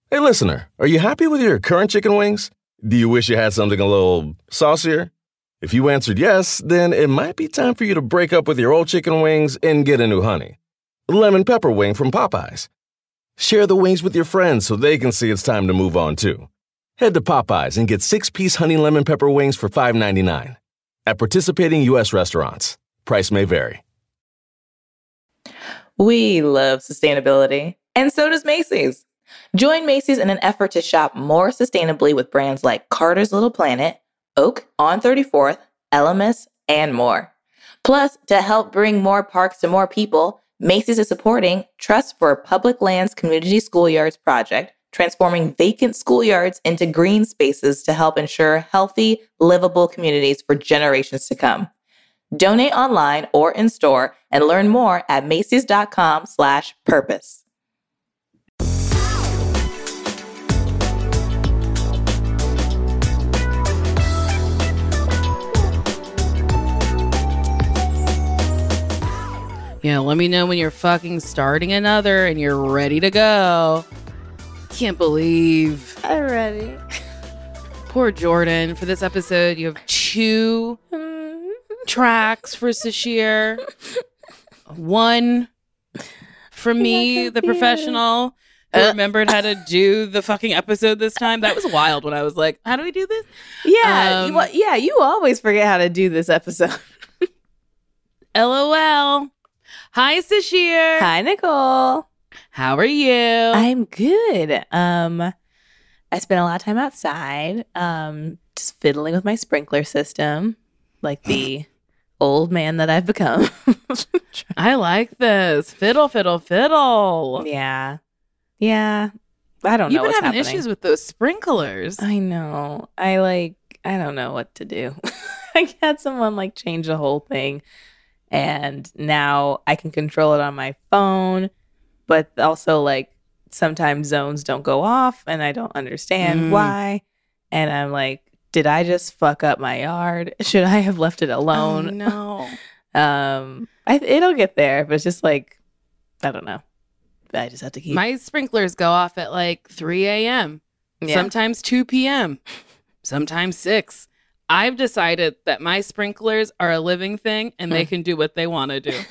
Hey, listener, are you happy with your current chicken wings? Do you wish you had something a little saucier? If you answered yes, then it might be time for you to break up with your old chicken wings and get a new honey. Lemon pepper wing from Popeyes. Share the wings with your friends so they can see it's time to move on too. Head to Popeyes and get 6-piece honey lemon pepper wings for $5.99. At participating U.S. restaurants. Price may vary. We love sustainability, and so does Macy's. Join Macy's in an effort to shop more sustainably with brands like Carter's Little Planet, Oak on 34th, Elemis, and more. Plus, to help bring more parks to more people, Macy's is supporting Trust for Public Lands Community Schoolyards project, transforming vacant schoolyards into green spaces to help ensure healthy, livable communities for generations to come. Donate online or in store and learn more at macys.com/purpose. Yeah, let me know when you're fucking starting another and you're ready to go. Can't believe. I'm ready. Poor Jordan. For this episode, you have 2 tracks for Sashir. 1 for me, the professional, who remembered how to do the fucking episode this time. That was wild when I was like, how do we do this? Yeah, you always forget how to do this episode. LOL. Hi, Sashir. Hi, Nicole. How are you? I'm good. I spent a lot of time outside, just fiddling with my sprinkler system, like the old man that I've become. I like this. Fiddle, fiddle, fiddle. Yeah. I don't know You've been what's having happening. issues with those sprinklers. I know. I don't know what to do. I had someone change the whole thing, and now I can control it on my phone, but also sometimes zones don't go off and I don't understand why. And I'm like, did I just fuck up my yard? Should I have left it alone? Oh, no. It'll get there, but it's just I don't know. I just have to keep. My sprinklers go off at 3 a.m. Yeah. Sometimes 2 p.m. Sometimes 6. I've decided that my sprinklers are a living thing and they can do what they want to do.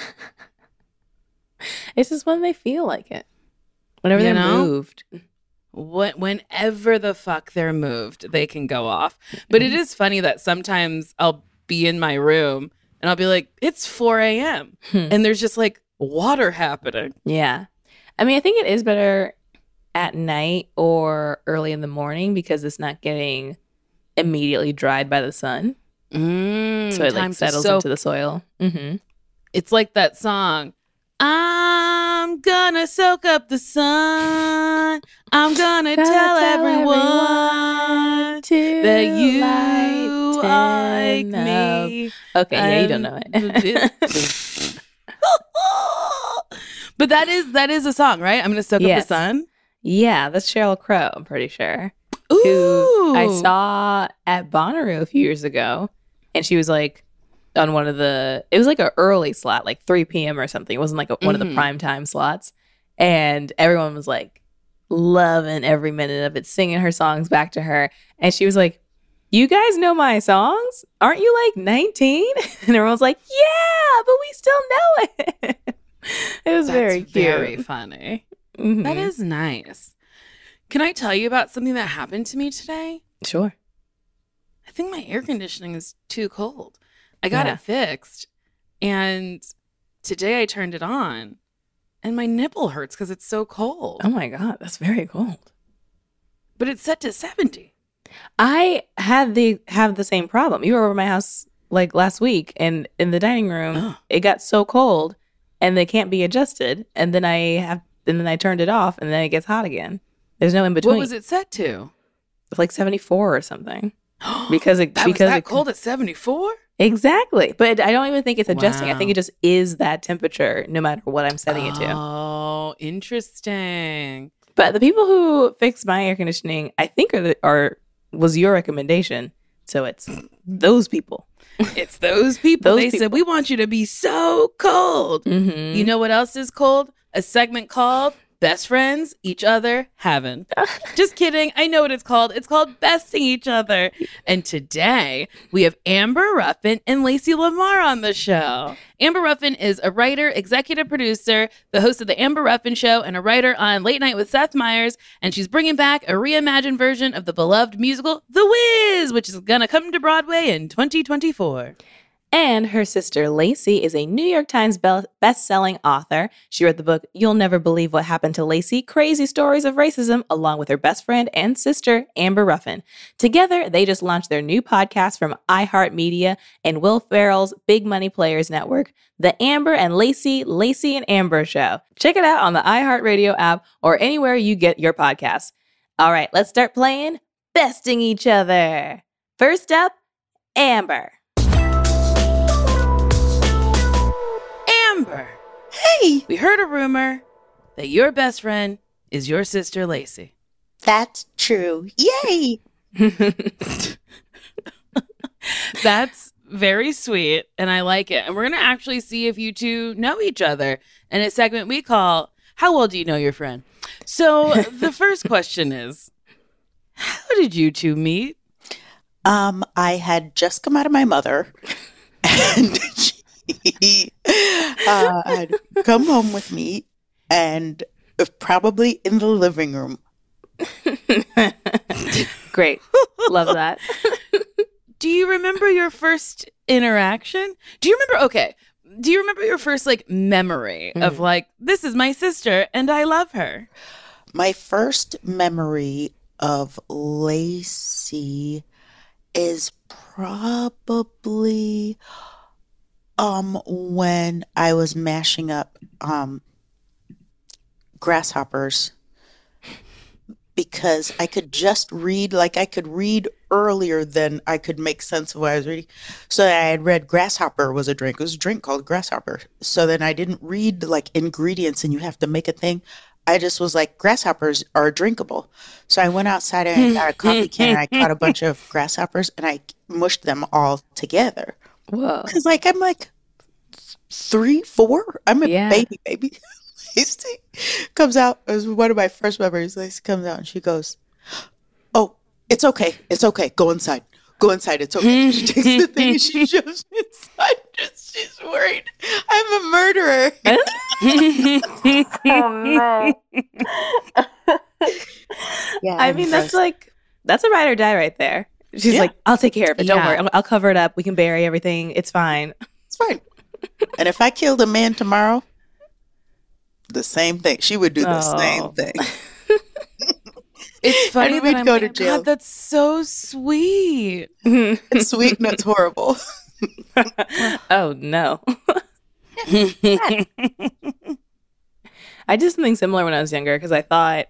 It's just when they feel like it. Whenever they're moved. Whenever the fuck they're moved, they can go off. But it is funny that sometimes I'll be in my room and I'll be like, it's 4 a.m. And there's just water happening. Yeah. I mean, I think it is better at night or early in the morning because it's not getting immediately dried by the sun. So it settles into the soil. Mm-hmm. It's like that song, I'm gonna soak up the sun. I'm gonna tell everyone that you like me. Okay, yeah, you don't know it. But that is a song, right? I'm gonna soak up the sun. Yeah, that's Sheryl Crow, I'm pretty sure. Ooh. Who I saw at Bonnaroo a few years ago, and she was on one of it was an early slot, 3 p.m. or something. It wasn't one of the prime time slots, and everyone was loving every minute of it, singing her songs back to her, and she was like, "You guys know my songs? Aren't you 19?" And everyone was like, "Yeah, but we still know it." It was very cute. Very funny. Mm-hmm. That is nice. Can I tell you about something that happened to me today? Sure. I think my air conditioning is too cold. I got it fixed, and today I turned it on, and my nipple hurts because it's so cold. Oh my God, that's very cold. But it's set to 70. I have the same problem. You were over my house last week, and in the dining room, it got so cold, and they can't be adjusted. And then I turned it off, and then it gets hot again. There's no in between. What was it set to? It's 74 or something. Because it cold at 74? Exactly. But I don't even think it's adjusting. I think it just is that temperature no matter what I'm setting it to. Oh, interesting. But the people who fixed my air conditioning, I think was your recommendation. So it's those people. It's those people. They said, we want you to be so cold. Mm-hmm. You know what else is cold? A segment called Best friends, each other, haven't. Just kidding. I know what it's called. It's called besting each other. And today we have Amber Ruffin and Lacey Lamar on the show. Amber Ruffin is a writer, executive producer, the host of The Amber Ruffin Show, and a writer on Late Night with Seth Meyers. And she's bringing back a reimagined version of the beloved musical, The Wiz, which is going to come to Broadway in 2024. And her sister, Lacey, is a New York Times best-selling author. She wrote the book, You'll Never Believe What Happened to Lacey, Crazy Stories of Racism, along with her best friend and sister, Amber Ruffin. Together, they just launched their new podcast from iHeartMedia and Will Ferrell's Big Money Players Network, The Amber and Lacey and Amber Show. Check it out on the iHeartRadio app or anywhere you get your podcasts. All right, let's start playing Besting Each Other. First up, Amber. Amber, Hey, we heard a rumor that your best friend is your sister, Lacey. that's true. Yay! That's very sweet, and I like it. And we're going to actually see if you two know each other in a segment we call, How Well Do You Know Your Friend? So the first question is, how did you two meet? I had just come out of my mother, and she had come home with me, and probably in the living room. Great. Love that. Do you remember your first interaction? Do you remember your first memory of this is my sister and I love her? My first memory of Lacey is probably when I was mashing up grasshoppers, because I could just read, I could read earlier than I could make sense of what I was reading. So I had read grasshopper was a drink. It was a drink called grasshopper. So then I didn't read ingredients and you have to make a thing. I just was like, grasshoppers are drinkable. So I went outside and I got a coffee can and I caught a bunch of grasshoppers and I mushed them all together. Whoa. Because I'm 3, 4. I'm a baby. Lacey comes out. It was one of my first memories. Lacey comes out and she goes, "Oh, it's okay. It's okay. Go inside. Go inside. It's okay." She takes the thing and she shoves it inside. She's worried I'm a murderer. Oh, no. Yeah, I mean, that's a ride or die right there. She's like, I'll take care of it. Don't worry. I'll cover it up. We can bury everything. It's fine. It's fine. And if I killed a man tomorrow, the same thing. She would do the same thing. It's funny we'd go to jail. God, that's so sweet. It's sweet and it's horrible. Oh, no. I did something similar when I was younger because I thought,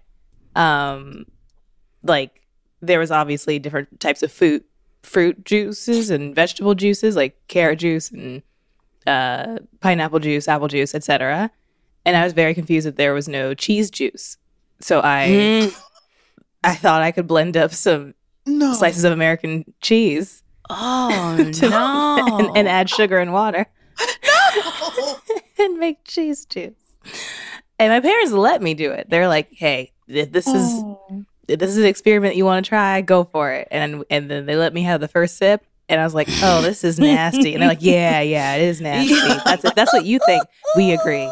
there was obviously different types of fruit juices and vegetable juices, like carrot juice and pineapple juice, apple juice, etc. And I was very confused that there was no cheese juice. So I thought I could blend up some slices of American cheese. Oh, no. and add sugar and water. No! And make cheese juice. And my parents let me do it. They're like, hey, this is an experiment you want to try, go for it. And then they let me have the first sip. And I was like, oh, this is nasty. And they're like, yeah, it is nasty. That's what you think. We agree.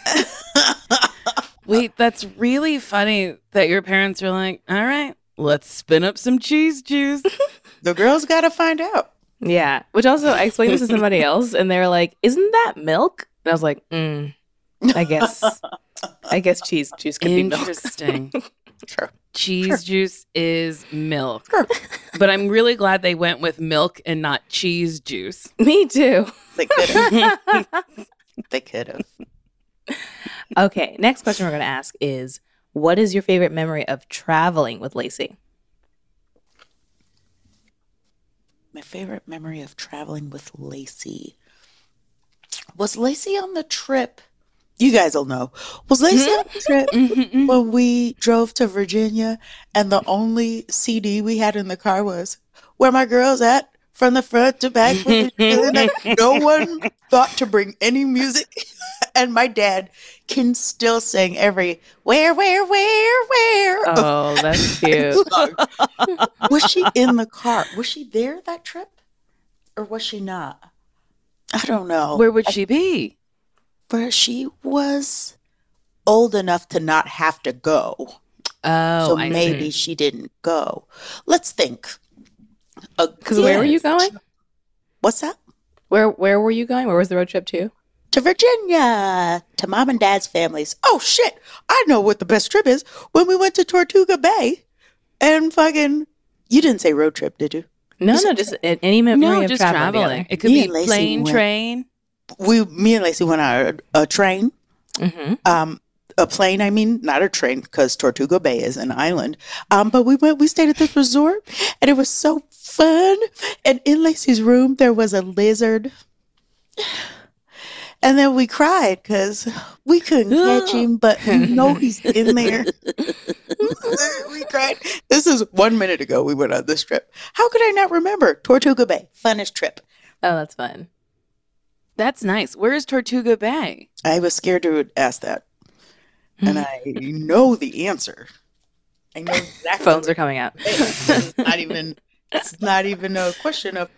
Wait, that's really funny that your parents were like, all right, let's spin up some cheese juice. The girls got to find out. Yeah. Which also, I explained this to somebody else, and they were like, isn't that milk? And I was like, I guess cheese juice could be milk. Interesting. Sure. Cheese juice is milk. Sure. But I'm really glad they went with milk and not cheese juice. Me too. They could have. They could have. Okay, next question we're going to ask is, what is your favorite memory of traveling with Lacey? My favorite memory of traveling with Lacey. Was Lacey on the trip? You guys will know. Was Lacey on the trip when we drove to Virginia and the only CD we had in the car was, "Where My Girls At? from the front to back. No one thought to bring any music. And my dad can still sing every where. Oh, that's cute. Was she in the car? Was she there that trip? Or was she not? I don't know. Where would she be? But she was old enough to not have to go. Oh, So I maybe see. she didn't go. Let's think. Because where were you going? What's that? Where were you going? Where was the road trip to? To Virginia, to mom and dad's families. Oh, shit. I know what the best trip is. When we went to Tortuga Bay and fucking... You didn't say road trip, did you? No, just any memory No, of just traveling traveling. It could Me be and Lacey plane, went. train. Me and Lacey went on a train. Mm-hmm. A plane, I mean, not a train, because Tortuga Bay is an island. But we stayed at this resort, and it was so fun. And in Lacey's room, there was a lizard. And then we cried because we couldn't catch him, but he's in there. We cried. This is 1 minute ago we went on this trip. How could I not remember? Tortuga Bay, funnest trip. Oh, that's fun. That's nice. Where is Tortuga Bay? I was scared to ask that. And I know the answer. I know exactly. Phones are coming out. It's not even a question of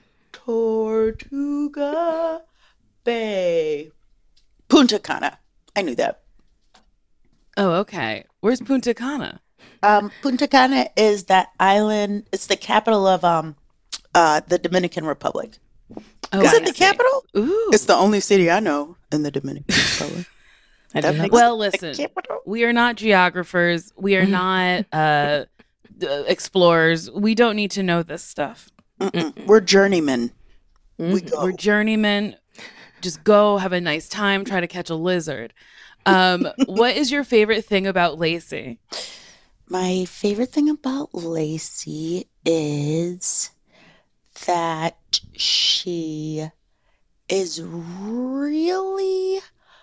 Tortuga Bay. Punta Cana. I knew that. Oh, okay. Where's Punta Cana? Punta Cana is that island. It's the capital of the Dominican Republic. Oh, Is I it the see. capital? Ooh. It's the only city I know in the Dominican Republic. I didn't know that. Well, The listen, capital? we are not geographers. We are not explorers. We don't need to know this stuff. We're journeymen. We go. We're journeymen. Just go have a nice time. Try to catch a lizard. What is your favorite thing about Lacey? My favorite thing about Lacey is that she is really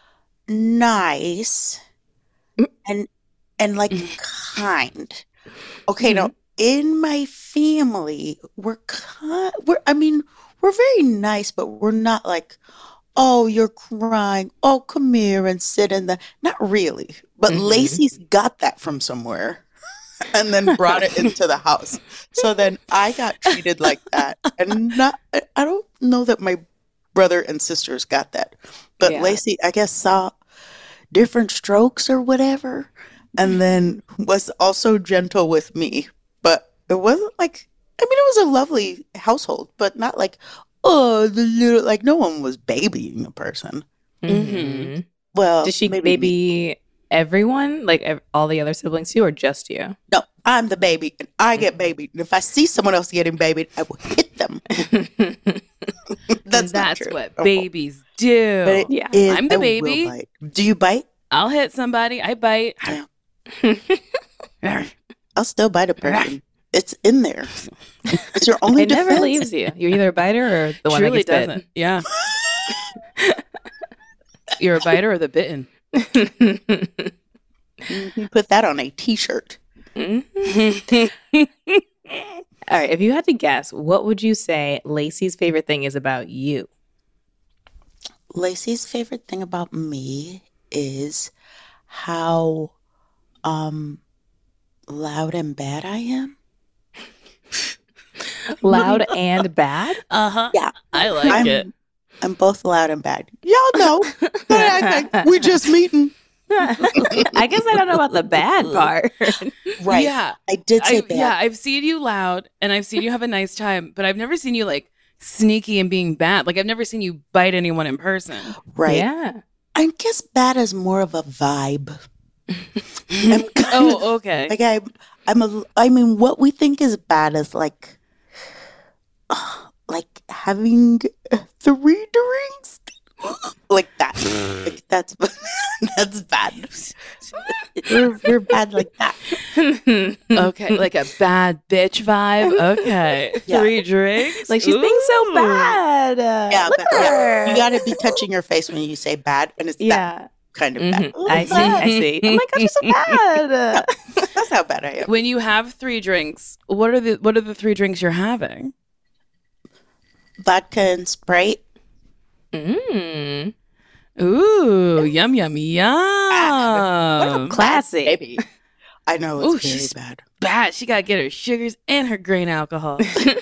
nice and like kind. Okay, now in my family, we're very nice, but we're not like, oh, you're crying. Oh, come here and sit in the. Not really, but Lacey's got that from somewhere. And then brought it into the house. So then I got treated like that. And I don't know that my brother and sisters got that. But Yeah. Lacey, I guess, saw different strokes or whatever. And then was also gentle with me. But it wasn't like, it was a lovely household, but not like, oh, like no one was babying a person. Mm-hmm. Well, Did she maybe me. baby everyone? Like all the other siblings too, or just you? No, I'm the baby, and I get babied. And if I see someone else getting babied, I will hit them. That's not true. what Oh, babies do. but it Yeah. is- I'm the I will baby. bite. Do you bite? I'll hit somebody. I bite. I'll still bite a person. It's in there. It's your only It never defense. leaves you. You're either a biter or the one Truly that gets doesn't. Yeah. You're a biter or the bitten. You put that on a T-shirt. All right. If you had to guess, what would you say Lacey's favorite thing is about you? Lacey's favorite thing about me is how loud and bad I am. Loud and bad? Uh-huh. Yeah. I like it. I'm both loud and bad. Y'all know. I think we just meeting. I guess I don't know about the bad part. Right. Yeah. I did say bad. Yeah, I've seen you loud and I've seen you have a nice time, but I've never seen you like sneaky and being bad. Like I've never seen you bite anyone in person. Right. Yeah. I guess bad is more of a vibe. I'm kind of- Oh, okay. like I mean, what we think is bad is like having 3 drinks, like that. Like that's bad. We're bad like that. Okay, like a bad bitch vibe. Okay. Yeah. 3 drinks. Like she's being so Ooh. bad. Yeah, Look but at her. you got to be touching your face when you say bad, and it's that Yeah. kind of bad. Mhm. I see. Oh my gosh, you're so bad. That's how bad I am. When you have 3 drinks, what are the 3 drinks you're having? Vodka and Sprite. Mm. Ooh, yum, yum, yum. Classy. Baby. I know Ooh, it's very she's bad. bad. She got to get her sugars and her grain alcohol.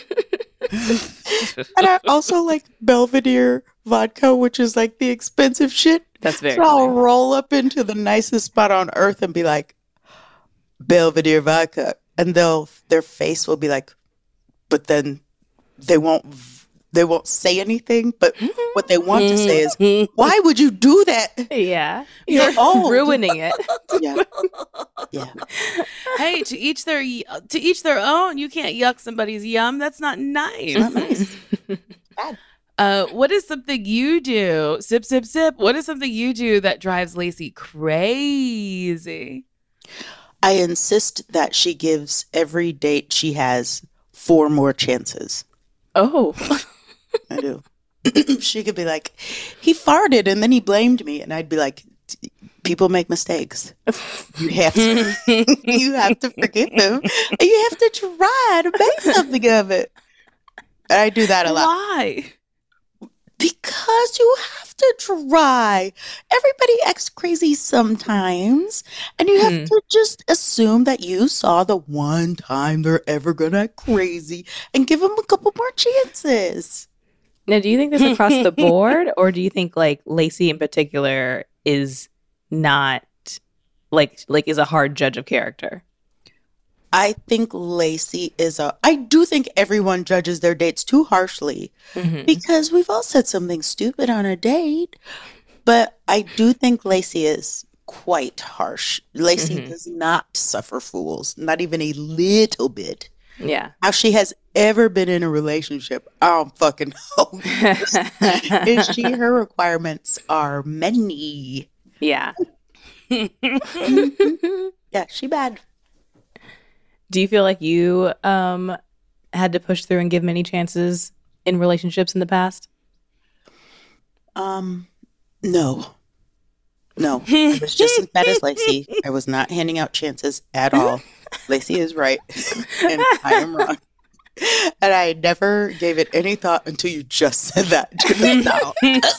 And I also like Belvedere vodka, which is like the expensive shit. That's very So I'll funny. roll up into the nicest spot on earth and be like, Belvedere vodka. And their face will be like, but then they won't say anything. But what they want to say is, why would you do that? Yeah. You're old. Ruining it. Yeah. Yeah. Hey, to each their own. You can't yuck somebody's yum. That's not nice. Not nice. What is something you do? Sip, sip, sip. What is something you do that drives Lacey crazy? I insist that she gives every date she has 4 more chances. Oh. I do. She could be like, he farted and then he blamed me. And I'd be like, people make mistakes. You have to, you have to forgive him. And you have to try to make something of it. And I do that a lot. Why? Because you have to try. Everybody acts crazy sometimes. And you have to just assume that you saw the one time they're ever going to act crazy and give them a couple more chances. Now, do you think this across the board, or do you think like Lacey in particular is not like is a hard judge of character? I think Lacey I do think everyone judges their dates too harshly because we've all said something stupid on a date. But I do think Lacey is quite harsh. Lacey does not suffer fools, not even a little bit. Yeah. How she has ever been in a relationship, I don't fucking know. Her requirements are many. Yeah. Yeah, she bad. Do you feel like you had to push through and give many chances in relationships in the past? No. I was just as bad as Lacey. I was not handing out chances at all. Lacey is right, and I am wrong. And I never gave it any thought until you just said that just now.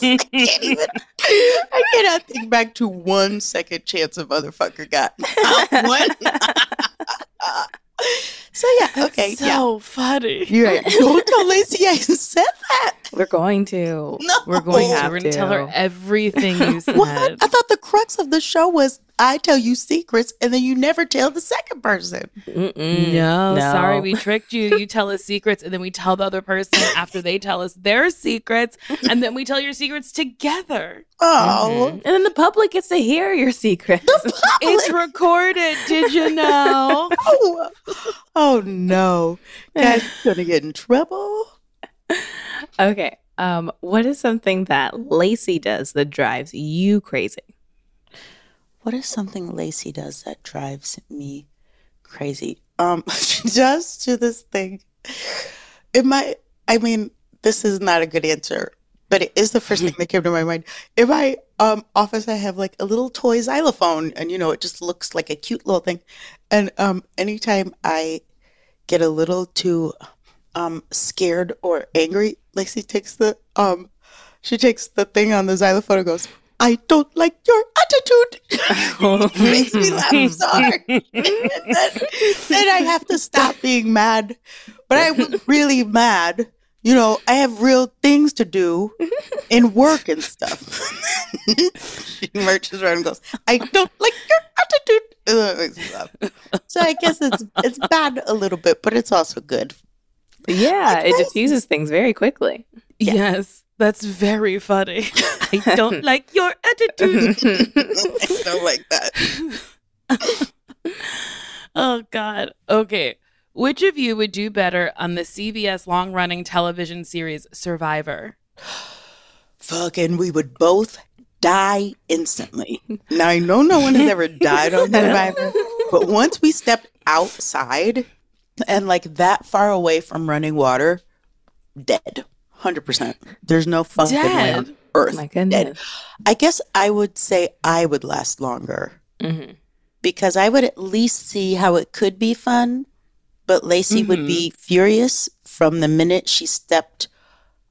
I cannot think back to 1 second chance a motherfucker got. Not one. So yeah, okay, So funny. You're right. Don't tell Lacey I said that. We're going to. No. We're going to. We're going to tell her everything you said. What? I thought the crux of the show was I tell you secrets and then you never tell the second person. No, sorry, we tricked you. You tell us secrets, and then we tell the other person after they tell us their secrets, and then we tell your secrets together. Oh. And then the public gets to hear your secrets. It's recorded. Did you know? Oh no. Guys, gonna get in trouble. Okay. What is something that Lacey does that drives you crazy? What is something Lacey does that drives me crazy? She does to this thing. This is not a good answer, but it is the first thing that came to my mind. In my office, I have like a little toy xylophone, and it just looks like a cute little thing. And anytime I get a little too scared or angry, Lacey takes the thing on the xylophone and goes, I don't like your attitude. It makes me laugh so hard. Then I have to stop being mad. But I was really mad. I have real things to do in work and stuff. She marches around and goes, I don't like your attitude. That makes me laugh. So I guess it's bad a little bit, but it's also good. Yeah, it diffuses things very quickly. Yeah. Yes, that's very funny. I don't like your attitude. I don't like that. Oh, God. Okay. Which of you would do better on the CBS long-running television series Survivor? Fucking, we would both die instantly. Now, I know no one has ever died on Survivor, but once we stepped outside and like that far away from running water, dead. 100%. There's no fucking way on earth. My goodness. Dead. I guess I would say I would last longer because I would at least see how it could be fun, but Lacey would be furious from the minute she stepped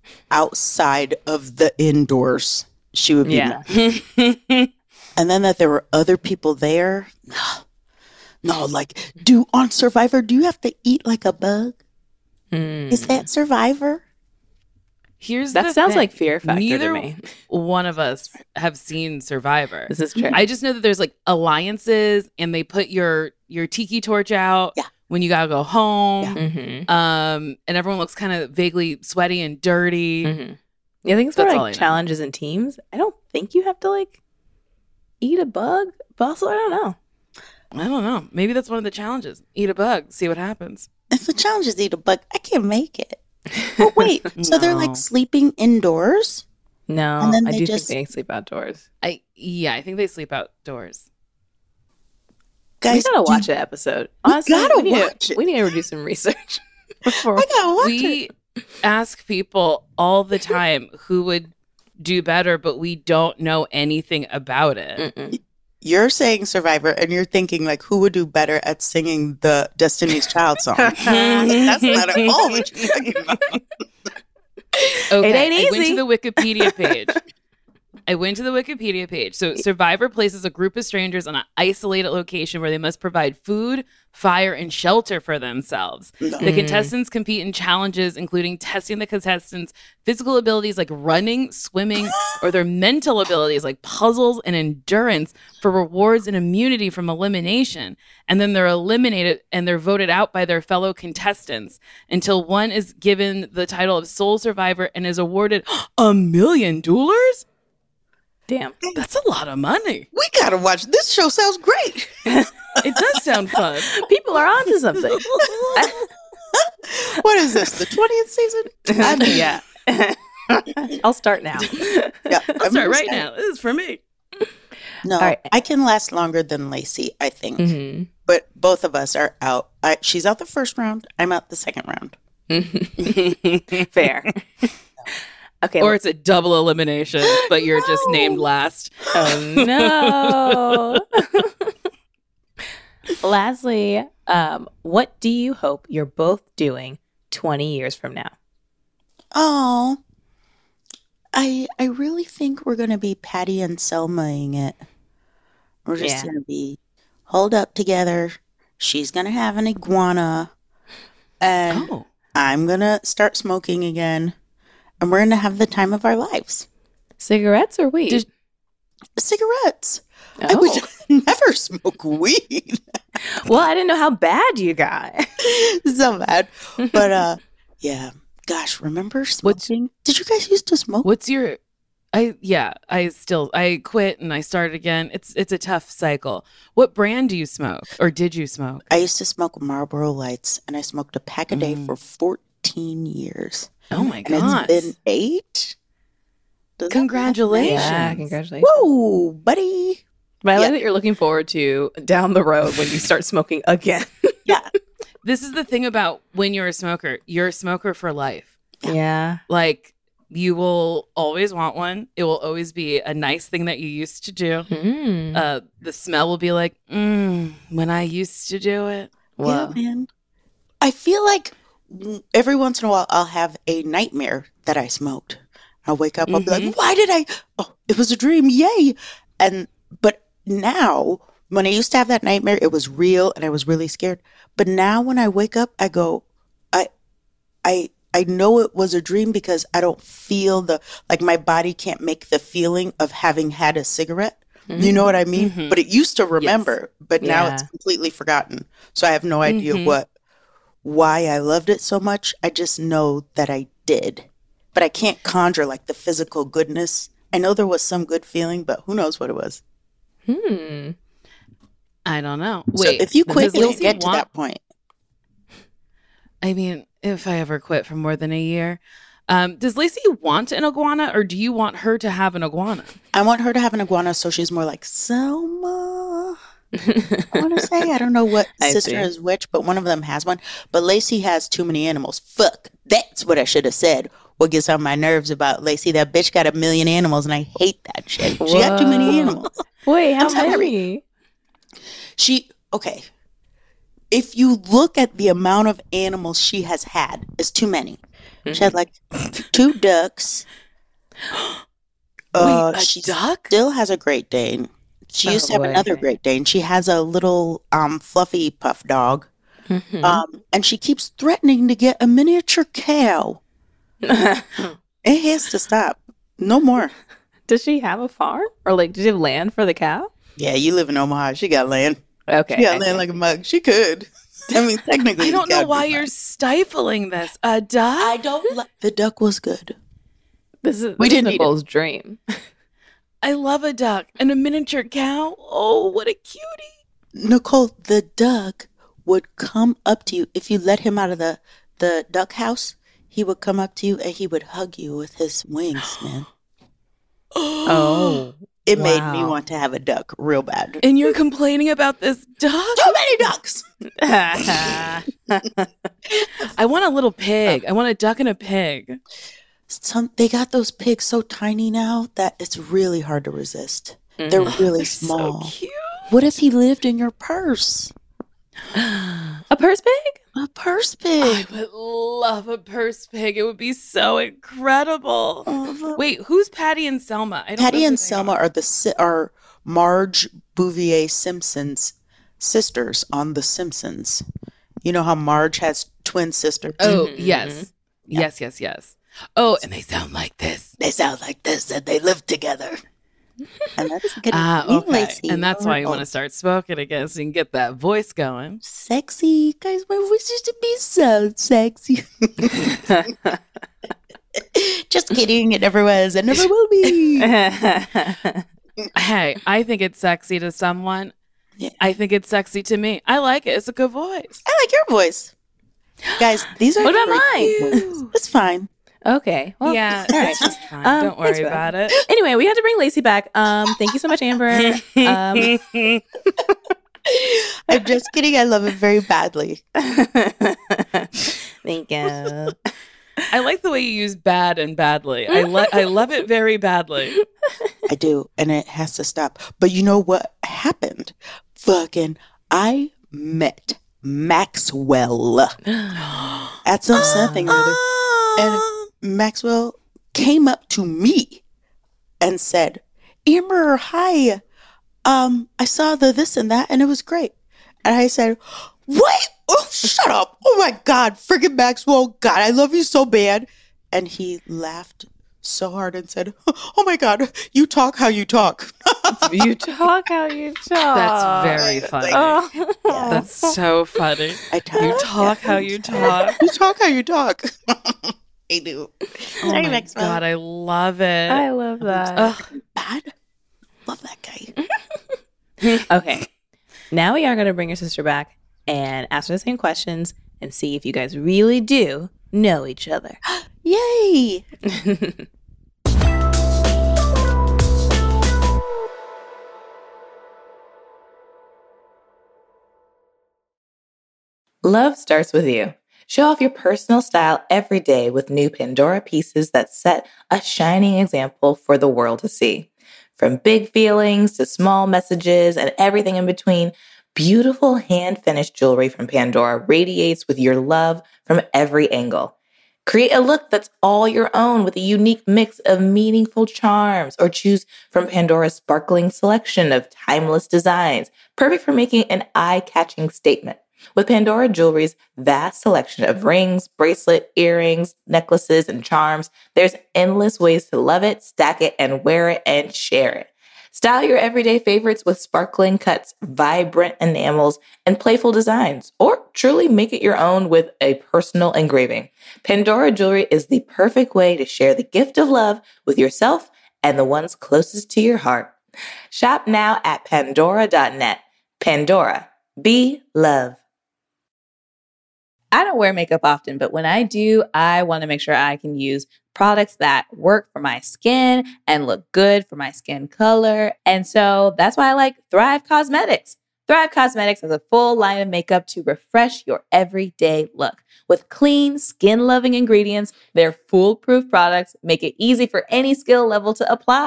outside of the indoors, she would be Yeah. mad. And then that there were other people there. No, like, on Survivor, do you have to eat like a bug? Is that Survivor? Here's That the sounds thing. like Fear Factor Neither to me. one of us have seen Survivor. This is true. I just know that there's like alliances, and they put your tiki torch out Yeah. when you gotta go home. Yeah. Mm-hmm. And everyone looks kind of vaguely sweaty and dirty. Mm-hmm. Yeah, I think it's for That's all I like know. challenges and teams. I don't think you have to like eat a bug, but also I don't know. I don't know. Maybe that's one of the challenges. Eat a bug, see what happens. If the challenge is eat a bug, I can't make it. But wait, so they're No. like sleeping indoors? No, And then I they do just- think they sleep outdoors. I think they sleep outdoors. Guys, We gotta watch an episode. We Honestly, gotta need watch to, it. We need to do some research before. I gotta watch it. We ask people all the time who would do better, but we don't know anything about it. Mm-mm. You're saying Survivor, and you're thinking like, who would do better at singing the Destiny's Child song? That's not at all what you're talking about. Okay, It ain't I went easy. to the Wikipedia page. So Survivor places a group of strangers on an isolated location where they must provide food, fire, and shelter for themselves. No. The contestants compete in challenges, including testing the contestants' physical abilities like running, swimming, or their mental abilities like puzzles and endurance for rewards and immunity from elimination. And then they're eliminated and they're voted out by their fellow contestants until one is given the title of sole survivor and is awarded $1 million? Damn. That's a lot of money. We gotta watch. This show sounds great. It does sound fun. People are onto something. What is this? The 20th season? I mean, Yeah. I'll start now. yeah. I'll start right now. This is for me. No, All right. I can last longer than Lacey, I think. Mm-hmm. But both of us are out. She's out the first round. I'm out the second round. Fair. Okay. Or it's a double elimination, but you're just named last. oh no. Lastly, what do you hope you're both doing 20 years from now? Oh, I really think we're gonna be Patty and Selma-ing it. We're just Yeah. gonna be holed up together. She's gonna have an iguana, and Oh. I'm gonna start smoking again, and we're gonna have the time of our lives. Cigarettes or weed? Did- Cigarettes. I Oh. would never smoke weed. Well, I didn't know how bad you got. So bad. But yeah. Gosh, remember smoking? Did you guys used to smoke? What's your I quit and I started again. It's a tough cycle. What brand do you smoke or did you smoke? I used to smoke Marlboro Lights, and I smoked a pack a day for 14 years. Oh my And god. it's been 8. Does that Congratulations. Yeah, congratulations. Woo, buddy. But I like Yeah. that you're looking forward to down the road when you start smoking again. Yeah. This is the thing about when you're a smoker for life. Yeah. Like you will always want one. It will always be a nice thing that you used to do. Mm. The smell will be like, when I used to do it. Yeah, Whoa. man. I feel like every once in a while I'll have a nightmare that I smoked. I'll wake up, I'll be like, why did I? Oh, it was a dream. Yay. But now, when I used to have that nightmare, it was real and I was really scared. But now when I wake up, I go, I know it was a dream because I don't feel like my body can't make the feeling of having had a cigarette. You know what I mean? Mhm. But it used to remember, but now Yeah. it's completely forgotten. So I have no idea why I loved it so much. I just know that I did. But I can't conjure like the physical goodness. I know there was some good feeling, but who knows what it was. I don't know. So Wait, if you quit, does you'll Lacey get to want- that point. I mean, if I ever quit for more than a year. Does Lacey want an iguana or do you want her to have an iguana? I want her to have an iguana so she's more like Selma. I want to say, I don't know what I sister see. is which, but one of them has one. But Lacey has too many animals. Fuck, that's what I should have said. What gets on my nerves about Lacey? That bitch got 1 million animals, and I hate that shit. She got too many Whoa. animals. Wait, how I'm sorry. many? Okay. if you look at the amount of animals she has had, it's too many. She had like 2 ducks. Wait, a she duck? still has a Great Dane. She used to have another Great Dane. She has a little fluffy puff dog. And she keeps threatening to get a miniature cow. It has to stop. No more. Does she have a farm? Or like, does she have land for the cow? Yeah, you live in Omaha. She got land. Okay. She got land like a mug. She could. I mean, technically. I don't know why you're stifling this. A duck? I don't. The duck was good. This is didn't eat Nicole's dream. I love a duck. And a miniature cow? Oh, what a cutie. Nicole, the duck would come up to you. If you let him out of the duck house, he would come up to you and he would hug you with his wings, man. Oh. It made me want to have a duck real bad. And you're complaining about this duck? Too many ducks! I want a little pig. I want a duck and a pig. They got those pigs so tiny now that it's really hard to resist. They're really small. So cute. What if he lived in your purse? A purse pig? A purse I pig. would love a purse pig. It would be so incredible. Wait, who's Patty and Selma? I don't Patty know who and they Selma are. are Marge Bouvier Simpson's sisters on The Simpsons. You know how Marge has twin sisters? Oh, yes. Yes. Oh, and they sound like this. They sound like this and they live together. And that's good. Okay. And that's why you want to start smoking again so you can get that voice going. Sexy. Guys, my voice used to be so sexy. Just kidding. It never was. It never will be. Hey, I think it's sexy to someone. Yeah. I think it's sexy to me. I like it. It's a good voice. I like your voice. Guys, these are What about great mine? voices. It's fine. Okay. Well, Yeah, all right. it's just fine. Don't thanks worry for about it. Anyway, we had to bring Lacey back. Thank you so much, Amber. I'm just kidding. I love it very badly. Thank you. I like the way you use bad and badly. I love it very badly. I do. And it has to stop. But you know what happened? I met Maxwell at something or other. And Maxwell came up to me and said, Amber, hi. I saw the this and that, and it was great. And I said, what? Oh, shut up. Oh, my God. Friggin' Maxwell. God, I love you so bad. And he laughed so hard and said, oh, my God, you talk how you talk. You talk how you talk. That's very funny. Oh. That's so funny. I talk. You talk how you talk. You talk how you talk. I do. Oh my God, I love it. I love that. Ugh. Bad. Love that guy. Okay. Now we are going to bring your sister back and ask her the same questions and see if you guys really do know each other. Yay. Love starts with you. Show off your personal style every day with new Pandora pieces that set a shining example for the world to see. From big feelings to small messages and everything in between, beautiful hand-finished jewelry from Pandora radiates with your love from every angle. Create a look that's all your own with a unique mix of meaningful charms, or choose from Pandora's sparkling selection of timeless designs, perfect for making an eye-catching statement. With Pandora Jewelry's vast selection of rings, bracelet, earrings, necklaces, and charms, there's endless ways to love it, stack it, and wear it and share it. Style your everyday favorites with sparkling cuts, vibrant enamels, and playful designs, or truly make it your own with a personal engraving. Pandora Jewelry is the perfect way to share the gift of love with yourself and the ones closest to your heart. Shop now at pandora.net. Pandora, be love. I don't wear makeup often, but when I do, I want to make sure I can use products that work for my skin and look good for my skin color. And so that's why I like Thrive Causemetics. Thrive Causemetics has a full line of makeup to refresh your everyday look. With clean, skin-loving ingredients, their foolproof products make it easy for any skill level to apply.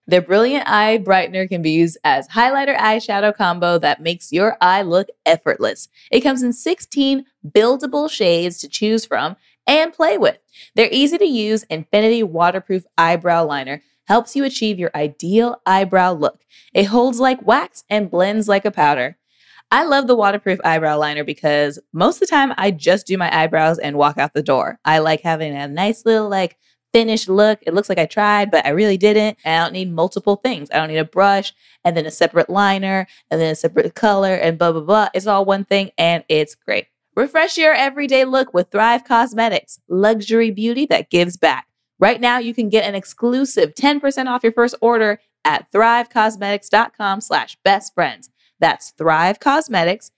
Their Brilliant Eye Brightener can be used as highlighter eyeshadow combo that makes your eye look effortless. It comes in 16 buildable shades to choose from and play with. Their easy-to-use Infinity Waterproof Eyebrow Liner helps you achieve your ideal eyebrow look. It holds like wax and blends like a powder. I love the waterproof eyebrow liner because most of the time I just do my eyebrows and walk out the door. I like having a nice little finished look. It looks like I tried, but I really didn't. And I don't need multiple things. I don't need a brush and then a separate liner and then a separate color and blah, blah, blah. It's all one thing and it's great. Refresh your everyday look with Thrive Causemetics, luxury beauty that gives back. Right now, you can get an exclusive 10% off your first order at thrivecosmetics.com/bestfriends. That's Thrive Causemetics,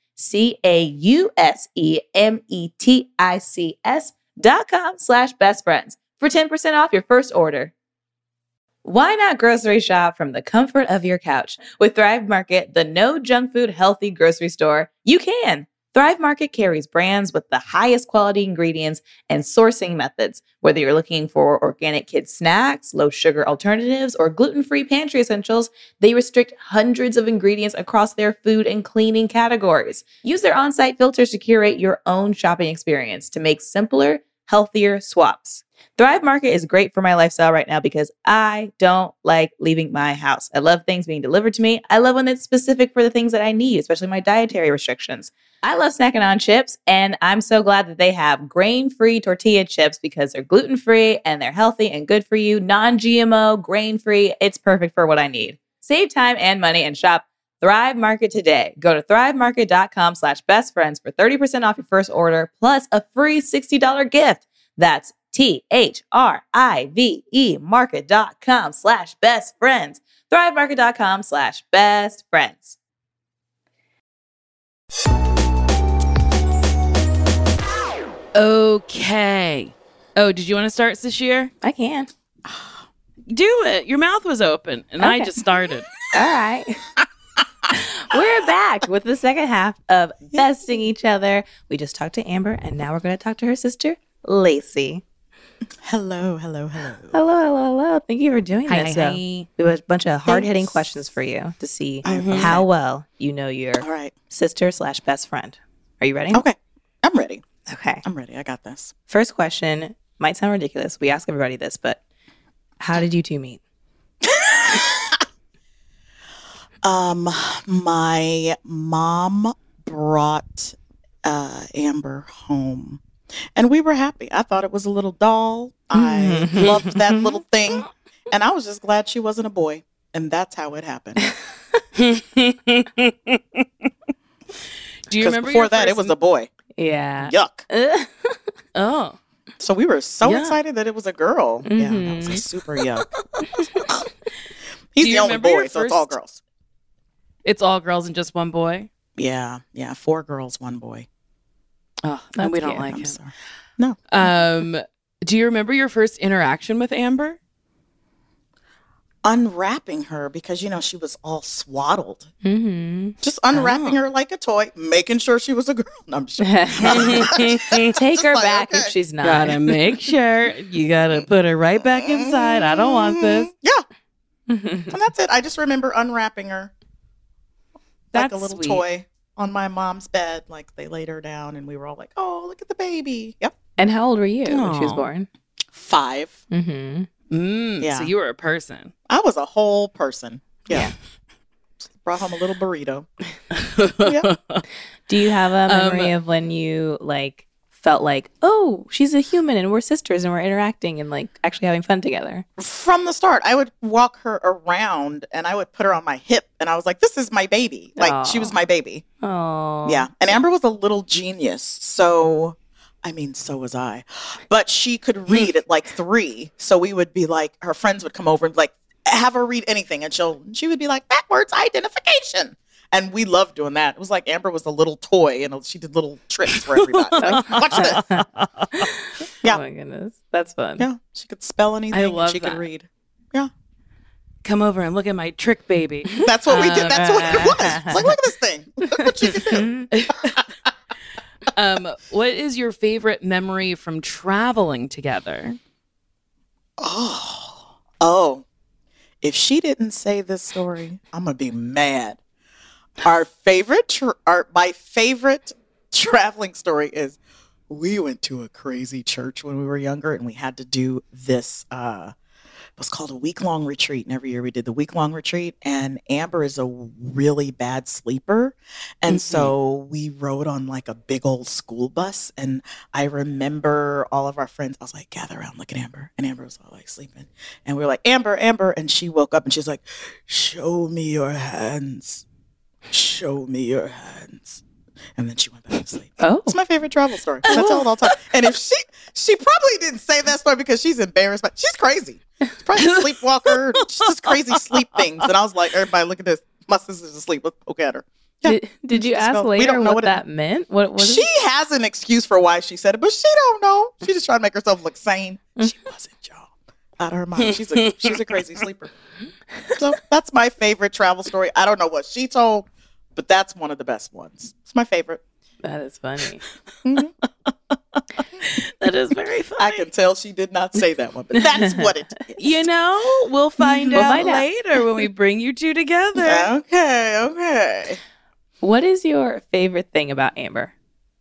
CAUSEMETICS.com/bestfriends for 10% off your first order. Why not grocery shop from the comfort of your couch? With Thrive Market, the no junk food healthy grocery store, you can. Thrive Market carries brands with the highest quality ingredients and sourcing methods. Whether you're looking for organic kids snacks, low sugar alternatives, or gluten-free pantry essentials, they restrict hundreds of ingredients across their food and cleaning categories. Use their on-site filters to curate your own shopping experience to make simpler, healthier swaps. Thrive Market is great for my lifestyle right now because I don't like leaving my house. I love things being delivered to me. I love when it's specific for the things that I need, especially my dietary restrictions. I love snacking on chips, and I'm so glad that they have grain-free tortilla chips because they're gluten-free and they're healthy and good for you, non-GMO, grain-free. It's perfect for what I need. Save time and money and shop Thrive Market today. Go to thrivemarket.com/bestfriends for 30% off your first order plus a free $60 gift. That's THRIVE market.com/bestfriends. thrivemarket.com/bestfriends. Okay. Oh, did you want to start this year? I can. Do it. Your mouth was open, and I Okay. just started. All right. We're back with the second half of Besting Each Other. We just talked to Amber, and now we're going to talk to her sister, Lacey. Hello. Hello, hello, hello. Thank you for doing Hi, this. hi, So, hi. we have a bunch of hard-hitting Thanks. questions for you to see Okay. how well you know your All right. sister/best friend. Are you ready? Okay. I'm ready. Okay. I'm ready. I got this. First question might sound ridiculous. We ask everybody this, but how did you two meet? My mom brought Amber home, and we were happy. I thought it was a little doll. I loved that little thing, and I was just glad she wasn't a boy, and that's how it happened. Do you Because remember before your that, it first- was a boy. Yeah. Yuck. Oh. So we were so Yeah. excited that it was a girl. Yeah, that was a super yuck. He's Do you the only remember your boy, so it's all first- girls. It's all girls and just one boy? Yeah, 4 girls, 1 boy. Oh, That's and we don't cute. like I'm him. sorry. No. Do you remember your first interaction with Amber? Unwrapping her because, she was all swaddled. Mm-hmm. Just unwrapping her like a toy, making sure she was a girl. No, I'm sure. Take her like, back okay. if she's not. Gotta make sure. You gotta put her right back inside. I don't want this. Yeah, and that's it. I just remember unwrapping her like That's a little sweet. toy on my mom's bed. Like they laid her down and we were all like, oh, look at the baby. Yep. And how old were you when she was Aw. born? 5. Mm-hmm. Yeah. So you were a person. I was a whole person. Yeah. Brought home a little burrito. Do you have a memory of when you felt like, oh, she's a human and we're sisters and we're interacting and actually having fun together? From the start, I would walk her around and I would put her on my hip and I was like, this is my baby. Like she was my baby. Oh. Yeah. And Amber was a little genius. So, so was I. But she could read at 3. So we would be like, her friends would come over and have her read anything. And she would be like, backwards identification. And we loved doing that. It was like Amber was a little toy and she did little tricks for everybody. Like, watch this. Yeah. Oh my goodness. That's fun. Yeah. She could spell anything. I and love she could that. read. Yeah. Come over and look at my trick baby. That's what we did. That's what it was. Like, look at this thing. Look what she can do. What is your favorite memory from traveling together? Oh. If she didn't say this story, I'm gonna be mad. My favorite traveling story is we went to a crazy church when we were younger, and we had to do this. It was called a week-long retreat, and every year we did the week-long retreat. And Amber is a really bad sleeper, and so we rode on like a big old school bus. And I remember all of our friends. I was like, "Gather around, look at Amber," and Amber was all like sleeping, and we were like, "Amber, Amber," and she woke up and she's like, "Show me your hands, show me your hands." And then she went back to sleep. Oh. It's my favorite travel story. I tell it all the time. And if she probably didn't say that story because she's embarrassed, but she's crazy. She's probably a sleepwalker. She's just crazy sleep things. And I was like, everybody, look at this. My sister's asleep. Let's poke at her. Yeah. Did you ask we later don't know what that meant? What was she has an excuse for why she said it, but she don't know. She just trying to make herself look sane. She wasn't, y'all. Out of her mind. She's a crazy sleeper. So that's my favorite travel story. I don't know what she told, but that's one of the best ones. It's my favorite. That is funny. That is very funny. I can tell she did not say that one, but that's what it is. You know, we'll find out later when we bring you two together. Okay. What is your favorite thing about Amber?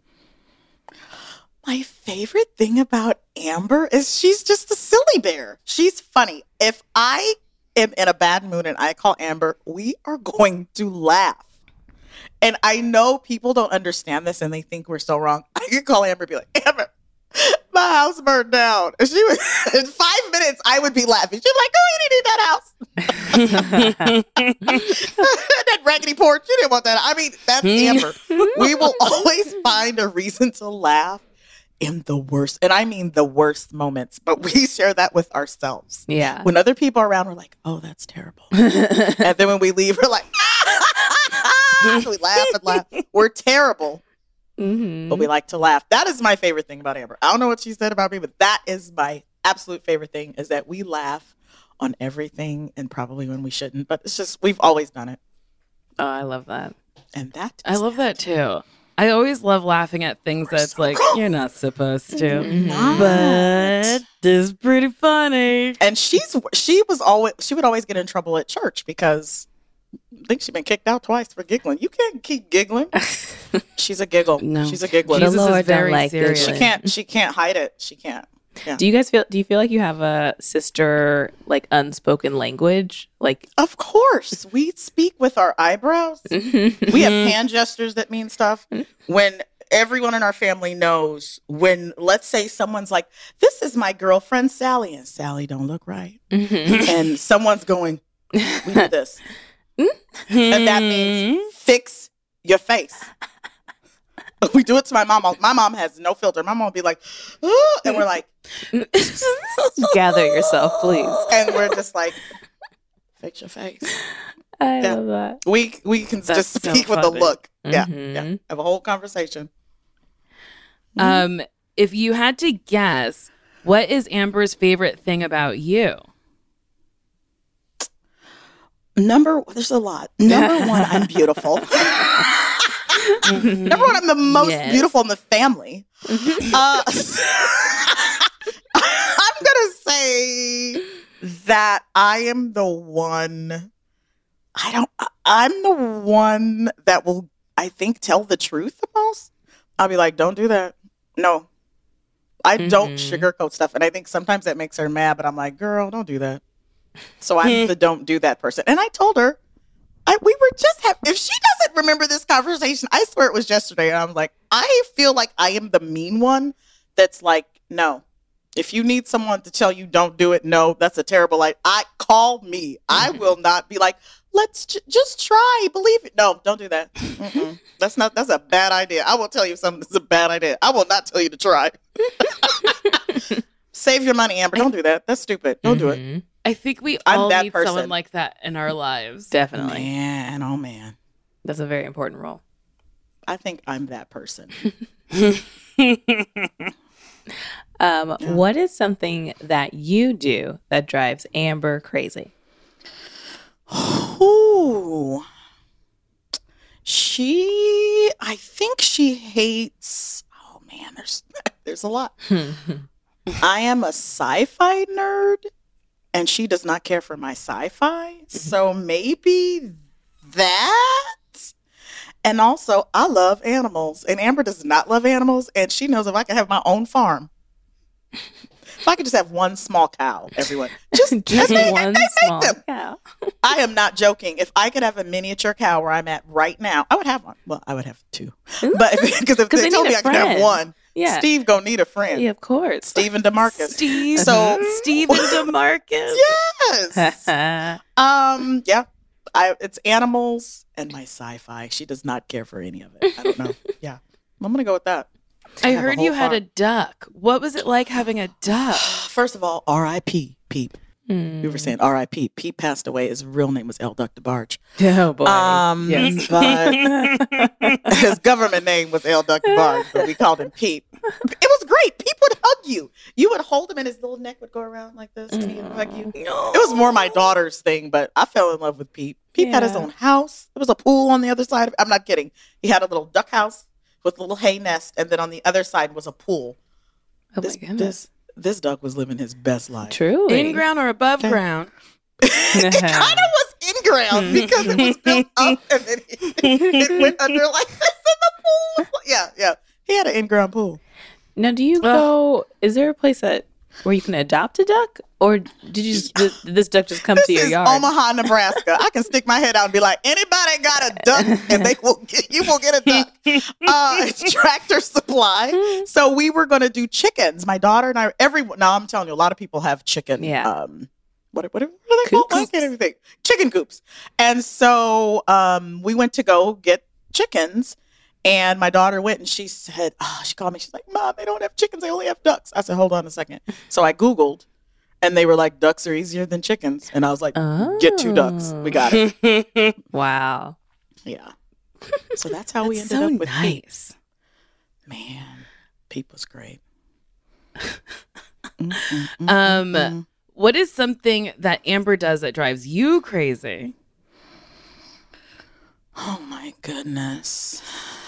My favorite thing about Amber is she's just a silly bear. She's funny. If I am in a bad mood and I call Amber, we are going to laugh. And I know people don't understand this and they think we're so wrong. I could call Amber and be like, "Amber, my house burned down." And she was, in 5 minutes, I would be laughing. She'd be like, "Oh, you didn't need that house." That raggedy porch, you didn't want that. I mean, that's Amber. We will always find a reason to laugh in the worst, and I mean the worst moments, but we share that with ourselves. Yeah. When other people are around, we're like, "Oh, that's terrible." And then when we leave, we're like, we laugh and laugh. We're terrible, but we like to laugh. That is my favorite thing about Amber. I don't know what she said about me, but that is my absolute favorite thing, is that we laugh on everything, and probably when we shouldn't, but it's just, we've always done it. Oh, I love that. And that I love that too. I always love laughing at things that's like, you're not supposed to, but it's pretty funny. And she would always get in trouble at church because I think she's been kicked out twice for giggling. You can't keep giggling. She's a giggle. No. She's a giggler. Jesus Lord is very don't like serious. She can't hide it. She can't. Yeah. Do you feel like you have a sister like unspoken language? Like, Of course, we speak with our eyebrows. We have hand gestures that mean stuff. When everyone in our family knows, when, let's say, someone's like, "This is my girlfriend Sally," and Sally don't look right, and someone's going, "We do this," and that means fix your face. We do it to my mom. My mom has no filter. My mom will be like, "Oh," and we're like, gather yourself, please. and we're just like, "Fix your face." I love that. We can That's just so speak with a funny. look. Yeah. Mhm. Have a whole conversation. If you had to guess, what is Amber's favorite thing about you? There's a lot. Number one, I'm beautiful. Number one, I'm the most beautiful in the family. I'm gonna say that I am the one. I'm the one that will, I think, tell the truth the most. I'll be like, "Don't do that." No, I don't sugarcoat stuff, and I think sometimes that makes her mad. But I'm like, "Girl, don't do that." So I'm the don't do that person. And I told her, we were just if she doesn't remember this conversation, I swear it was yesterday. And I'm like, I feel like I am the mean one that's like, "No, if you need someone to tell you don't do it, no, that's a terrible idea. Call me. I will not be like, let's just try, believe it. No, don't do that. That's a bad idea. I will tell you something that's a bad idea. I will not tell you to try. Save your money, Amber. Don't do that. That's stupid. Don't do it. I think we I'm all that need person. someone like that in our lives. Definitely. Man, oh man. That's a very important role. I think I'm that person. What is something that you do that drives Amber crazy? Ooh. I think she hates, oh man, there's a lot. I am a sci-fi nerd, and she does not care for my sci-fi. So maybe that. And also, I love animals, and Amber does not love animals, and she knows if I could have my own farm, if I could just have one small cow, everyone, just one small them. cow. I am not joking. If I could have a miniature cow where I'm at right now, I would have one. Well, I would have two, but because if they told me I could have one, Yeah. Steve gonna need a friend. Yeah, of course. Steve and DeMarcus. Steven DeMarcus. Yes. Yeah. It's animals and my sci-fi. She does not care for any of it. I don't know. Yeah. I'm gonna go with that. I have a heard whole you had a farm. duck. What was it like having a duck? First of all, R.I.P. Peep. We were saying R.I.P. Peep passed away. His real name was L. Duck DeBarge. Oh boy. Yes. But his government name was L. Duck DeBarge, but we called him Peep. It was great. Peep would hug you. You would hold him and his little neck would go around like this and he would hug you. It was more my daughter's thing, but I fell in love with Peep. Peep had his own house. There was a pool on the other side of it. I'm not kidding. He had a little duck house with a little hay nest, and then on the other side was a pool. Oh my goodness. This duck was living his best life. Truly. In ground or above ground? It kind of was in ground because it was built up and then it went under like this in the pool. Yeah. He had an in-ground pool. Now, do you go? Is there a place where you can adopt a duck, or did you just did this duck just come to your This is yard? Omaha, Nebraska. I can stick my head out and be like, anybody got a duck? And you will get a duck. It's Tractor Supply. So we were going to do chickens. My daughter and I, now I'm telling you, a lot of people have chicken. Yeah. What are they called? I can't even think. Chicken coops. And so we went to go get chickens. And my daughter went and she said, she called me. She's like, Mom, they don't have chickens. They only have ducks. I said, hold on a second. So I Googled and they were like, ducks are easier than chickens. And I was like, get 2 ducks. We got it. Wow. Yeah. So that's how we ended so up with Peep. nice. Man, Peep was great. What is something that Amber does that drives you crazy? Oh my goodness.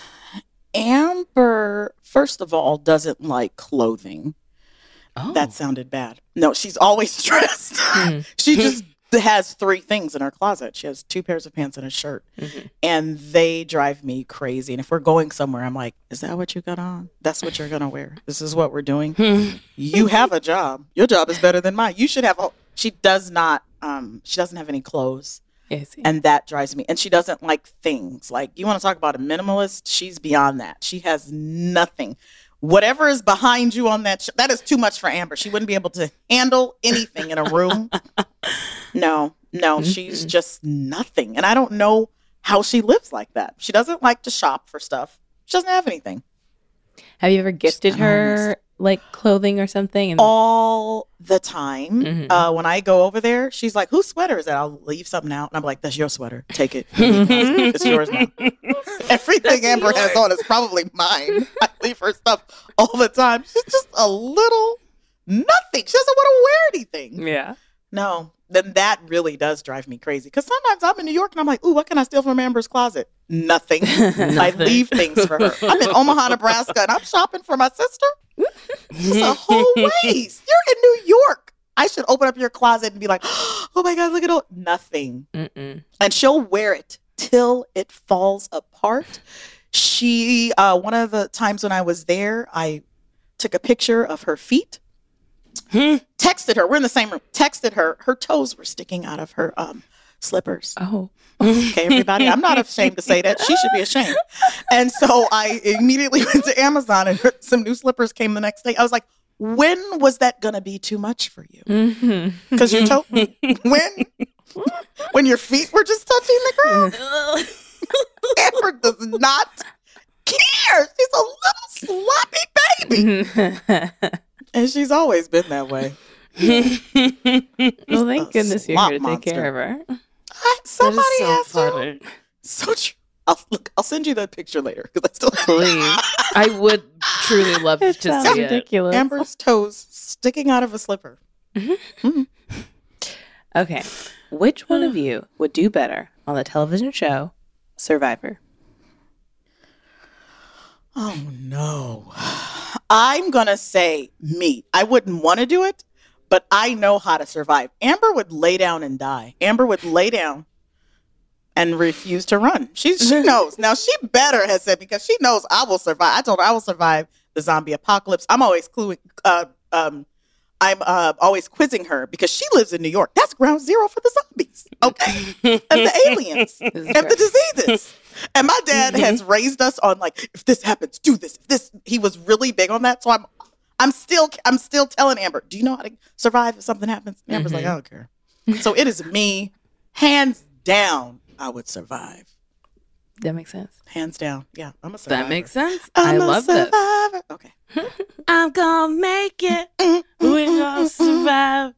Amber, first of all, doesn't like clothing. Oh, That sounded bad. No, she's always dressed. She just has 3 things in her closet. She has 2 pairs of pants and a shirt. And they drive me crazy. And if we're going somewhere, I'm like, is that what you got on? That's what you're going to wear. This is what we're doing. You have a job. Your job is better than mine. You should have she doesn't have any clothes. Yes. And that drives me. And she doesn't like things. Like, you want to talk about a minimalist? She's beyond that. She has nothing. Whatever is behind you on that is too much for Amber. She wouldn't be able to handle anything in a room. No, she's just nothing. And I don't know how she lives like that. She doesn't like to shop for stuff. She doesn't have anything. Have you ever gifted her like clothing or something? And All the time. When I go over there, she's like, whose sweater is that? I'll leave something out. And I'm like, that's your sweater. Take it. It's yours now. Everything Amber has on is probably mine. I leave her stuff all the time. She's just a little nothing. She doesn't want to wear anything. yeah. No. Then that really does drive me crazy. Because sometimes I'm in New York and I'm like, ooh, what can I steal from Amber's closet? Nothing. I leave things for her. I'm in Omaha, Nebraska, and I'm shopping for my sister. It's a whole waste. You're in New York. I should open up your closet and be like, oh my God, look at all. Nothing. And she'll wear it till it falls apart. She, one of the times when I was there, I took a picture of her feet. Texted her. We're in the same room. Texted her. Her toes were sticking out of her slippers. Oh. Okay, everybody. I'm not ashamed to say that. She should be ashamed. And so I immediately went to Amazon and some new slippers came the next day. I was like, when was that going to be too much for you? Because your toe, when your feet were just touching the ground? Amber does not care. She's a little sloppy baby. And she's always been that way. Well, thank goodness you're here to slop take care of her. Somebody so asked funny. her. So true. I'll send you that picture later because I still Please. I would truly love to see sounds it. ridiculous. Amber's toes sticking out of a slipper. Okay. Which one of you would do better on the television show Survivor? Oh no. I'm gonna say me. I wouldn't want to do it, but I know how to survive. Amber would lay down and die. Amber would lay down and refuse to run. She knows. Now, she better has said, because she knows I will survive. I told her I will survive the zombie apocalypse. I'm always always quizzing her because she lives in New York. That's ground zero for the zombies, okay? And the aliens and the diseases. And my dad has raised us on, like, if this happens, do this. If this, he was really big on that. So I'm still telling Amber, do you know how to survive if something happens? And Amber's like, I don't care. So it is me, hands down, I would survive. That makes sense. Hands down. Yeah, I'm a survivor. That makes sense. I love this. Okay. I'm gonna make it. We're gonna survive.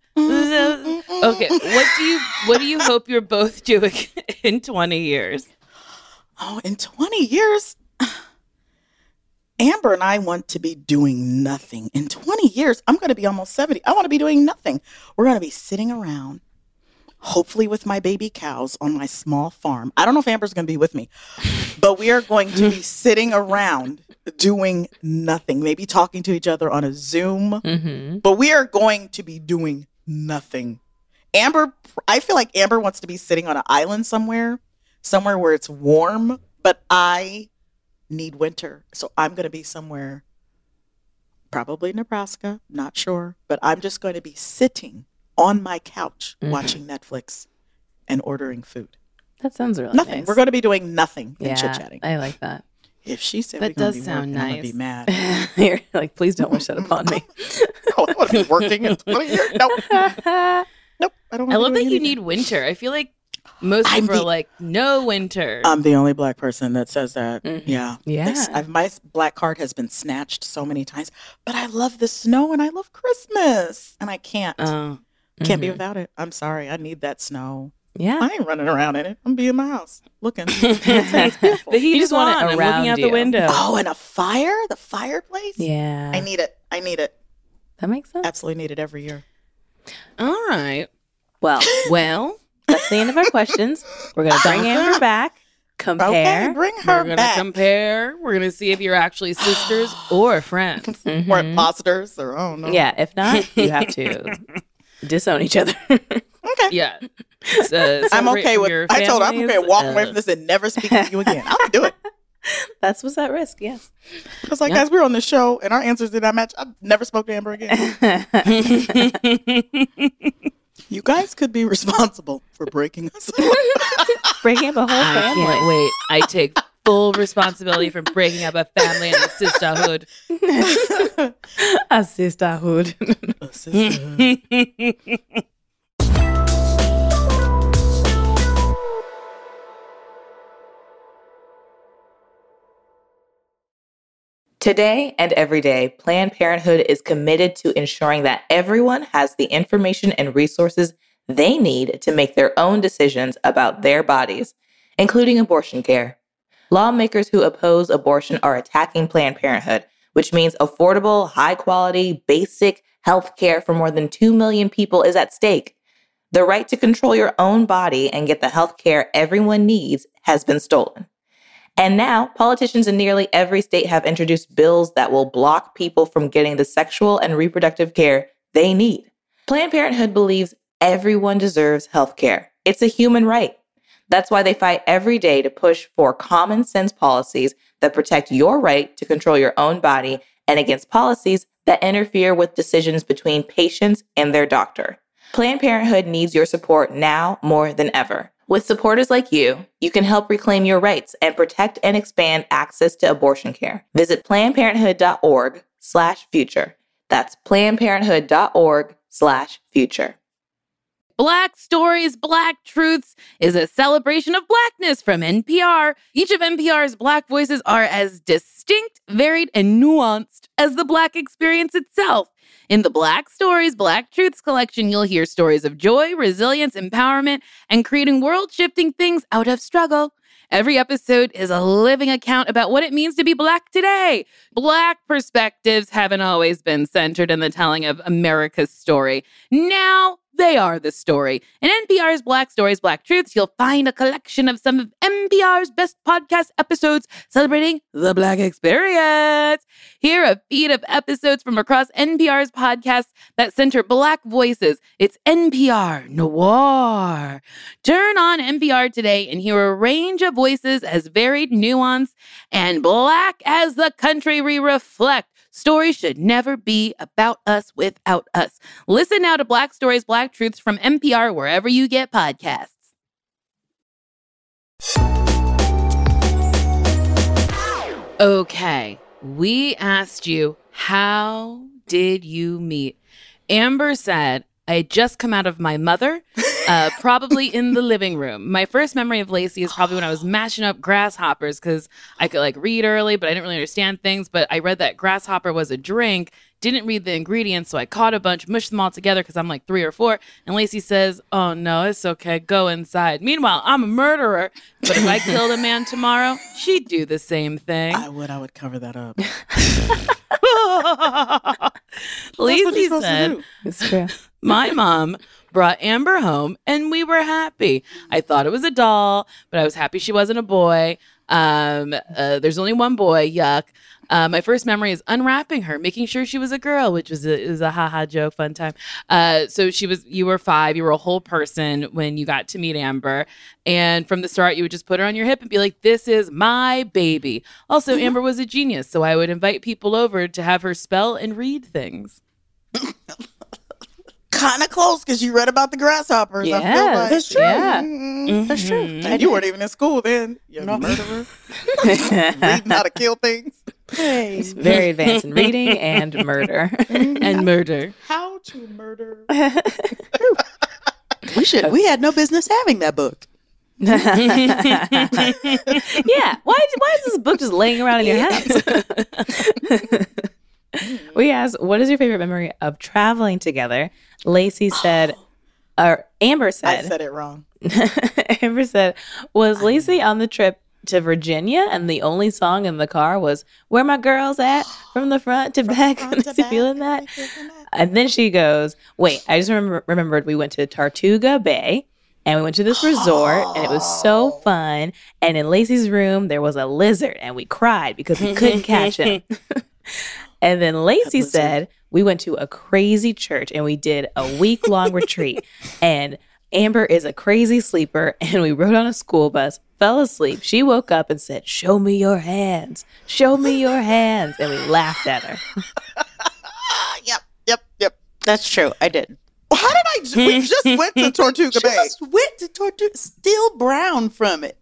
Okay, what do you hope you're both doing in 20 years? Oh, in 20 years, Amber and I want to be doing nothing. In 20 years, I'm going to be almost 70. I want to be doing nothing. We're going to be sitting around, hopefully with my baby cows on my small farm. I don't know if Amber's going to be with me, but we are going to be sitting around doing nothing, maybe talking to each other on a Zoom, but we are going to be doing nothing. Amber, I feel like Amber wants to be sitting on an island somewhere where it's warm, but I need winter. So I'm going to be somewhere, probably Nebraska, not sure, but I'm just going to be sitting on my couch watching Netflix and ordering food. That sounds really nothing. nice. We're going to be doing nothing and chit-chatting. I like that. If she said That we're going to does be sound working, I'm nice. going to be mad. You're like, please don't wish that upon me. Oh, I want to be working in 20 years. Nope. Nope. I don't want I to love that anything. you need winter. I feel like most people are like, no winter. I'm the only Black person that says that. Yeah. Yeah. My Black card has been snatched so many times, but I love the snow and I love Christmas. And I can't be without it. I'm sorry. I need that snow. Yeah. I ain't running around in it. I'm be in my house looking. The heat You is just want it on. I'm around looking out you. the window. Oh, and a fire? The fireplace? Yeah. I need it. That makes sense. Absolutely need it every year. All right. Well, Well, that's the end of our questions. We're going to bring Amber back, compare. Okay, bring her we're going to back. compare. We're going to see if you're actually sisters or friends. Or imposters, or I don't know. Yeah, if not, you have to disown each other. Okay. Yeah. I'm okay with. I told her I'm okay with walking away from this and never speaking to you again. I'll do it. That's what's at risk, yes. Because, like, guys, we're on the show and our answers did not match. I never spoke to Amber again. You guys could be responsible for breaking us up. Breaking up a whole I family. can't wait. I take full responsibility for breaking up a family and a sisterhood. A sisterhood. Today and every day, Planned Parenthood is committed to ensuring that everyone has the information and resources they need to make their own decisions about their bodies, including abortion care. Lawmakers who oppose abortion are attacking Planned Parenthood, which means affordable, high-quality, basic health care for more than 2 million people is at stake. The right to control your own body and get the health care everyone needs has been stolen. And now, politicians in nearly every state have introduced bills that will block people from getting the sexual and reproductive care they need. Planned Parenthood believes everyone deserves health care. It's a human right. That's why they fight every day to push for common sense policies that protect your right to control your own body and against policies that interfere with decisions between patients and their doctor. Planned Parenthood needs your support now more than ever. With supporters like you can help reclaim your rights and protect and expand access to abortion care. Visit PlannedParenthood.org/future. That's PlannedParenthood.org/future. Black Stories, Black Truths is a celebration of Blackness from NPR. Each of NPR's Black voices are as distinct, varied, and nuanced as the Black experience itself. In the Black Stories, Black Truths collection, you'll hear stories of joy, resilience, empowerment, and creating world-shifting things out of struggle. Every episode is a living account about what it means to be Black today. Black perspectives haven't always been centered in the telling of America's story. Now, They are the story. In NPR's Black Stories, Black Truths, you'll find a collection of some of NPR's best podcast episodes celebrating the Black experience. Hear a feed of episodes from across NPR's podcasts that center Black voices. It's NPR Noir. Turn on NPR today and hear a range of voices as varied, nuanced, and Black as the country we reflect. Stories should never be about us without us. Listen now to Black Stories, Black Truths from NPR wherever you get podcasts. Okay, we asked you, how did you meet? Amber said, I had just come out of my mother, probably in the living room. My first memory of Lacey is probably when I was mashing up grasshoppers because I could like read early, but I didn't really understand things. But I read that grasshopper was a drink, didn't read the ingredients, so I caught a bunch, mushed them all together because I'm like 3 or 4. And Lacey says, oh no, it's okay, go inside. Meanwhile, I'm a murderer, but if I killed a man tomorrow, she'd do the same thing. I would cover that up. Lacey said, It's true. my mom brought Amber home and we were happy. I thought it was a doll, but I was happy she wasn't a boy. There's only one boy, yuck. My first memory is unwrapping her, making sure she was a girl, which was a haha joke, fun time. So you were 5, you were a whole person when you got to meet Amber. And from the start, you would just put her on your hip and be like, this is my baby. Also, Amber was a genius, so I would invite people over to have her spell and read things. Kind of close because you read about the grasshoppers. I feel like. That's true. Yeah. That's true. And you weren't even in school then. You're a murderer. Reading how to kill things. Hey. It's very advanced in reading and murder. And murder. How to murder. We had no business having that book. Yeah. Why is this book just laying around in your house? We asked, what is your favorite memory of traveling together? Lacey said, or Amber said. I said it wrong. Amber said, was Lacey on the trip to Virginia and the only song in the car was Where My Girls At from the front to back? Is he feeling that? And then she goes, wait, I just remembered we went to Tortuga Bay. And we went to this resort, and it was so fun. And in Lacey's room, there was a lizard, and we cried because we couldn't catch him. And then Lacey said, we went to a crazy church, and we did a week-long retreat. And Amber is a crazy sleeper, and we rode on a school bus, fell asleep. She woke up and said, show me your hands. Show me your hands. And we laughed at her. Yep. That's true. I did. How did we just went to Tortuga Bay. Just went to Tortuga. Still brown from it.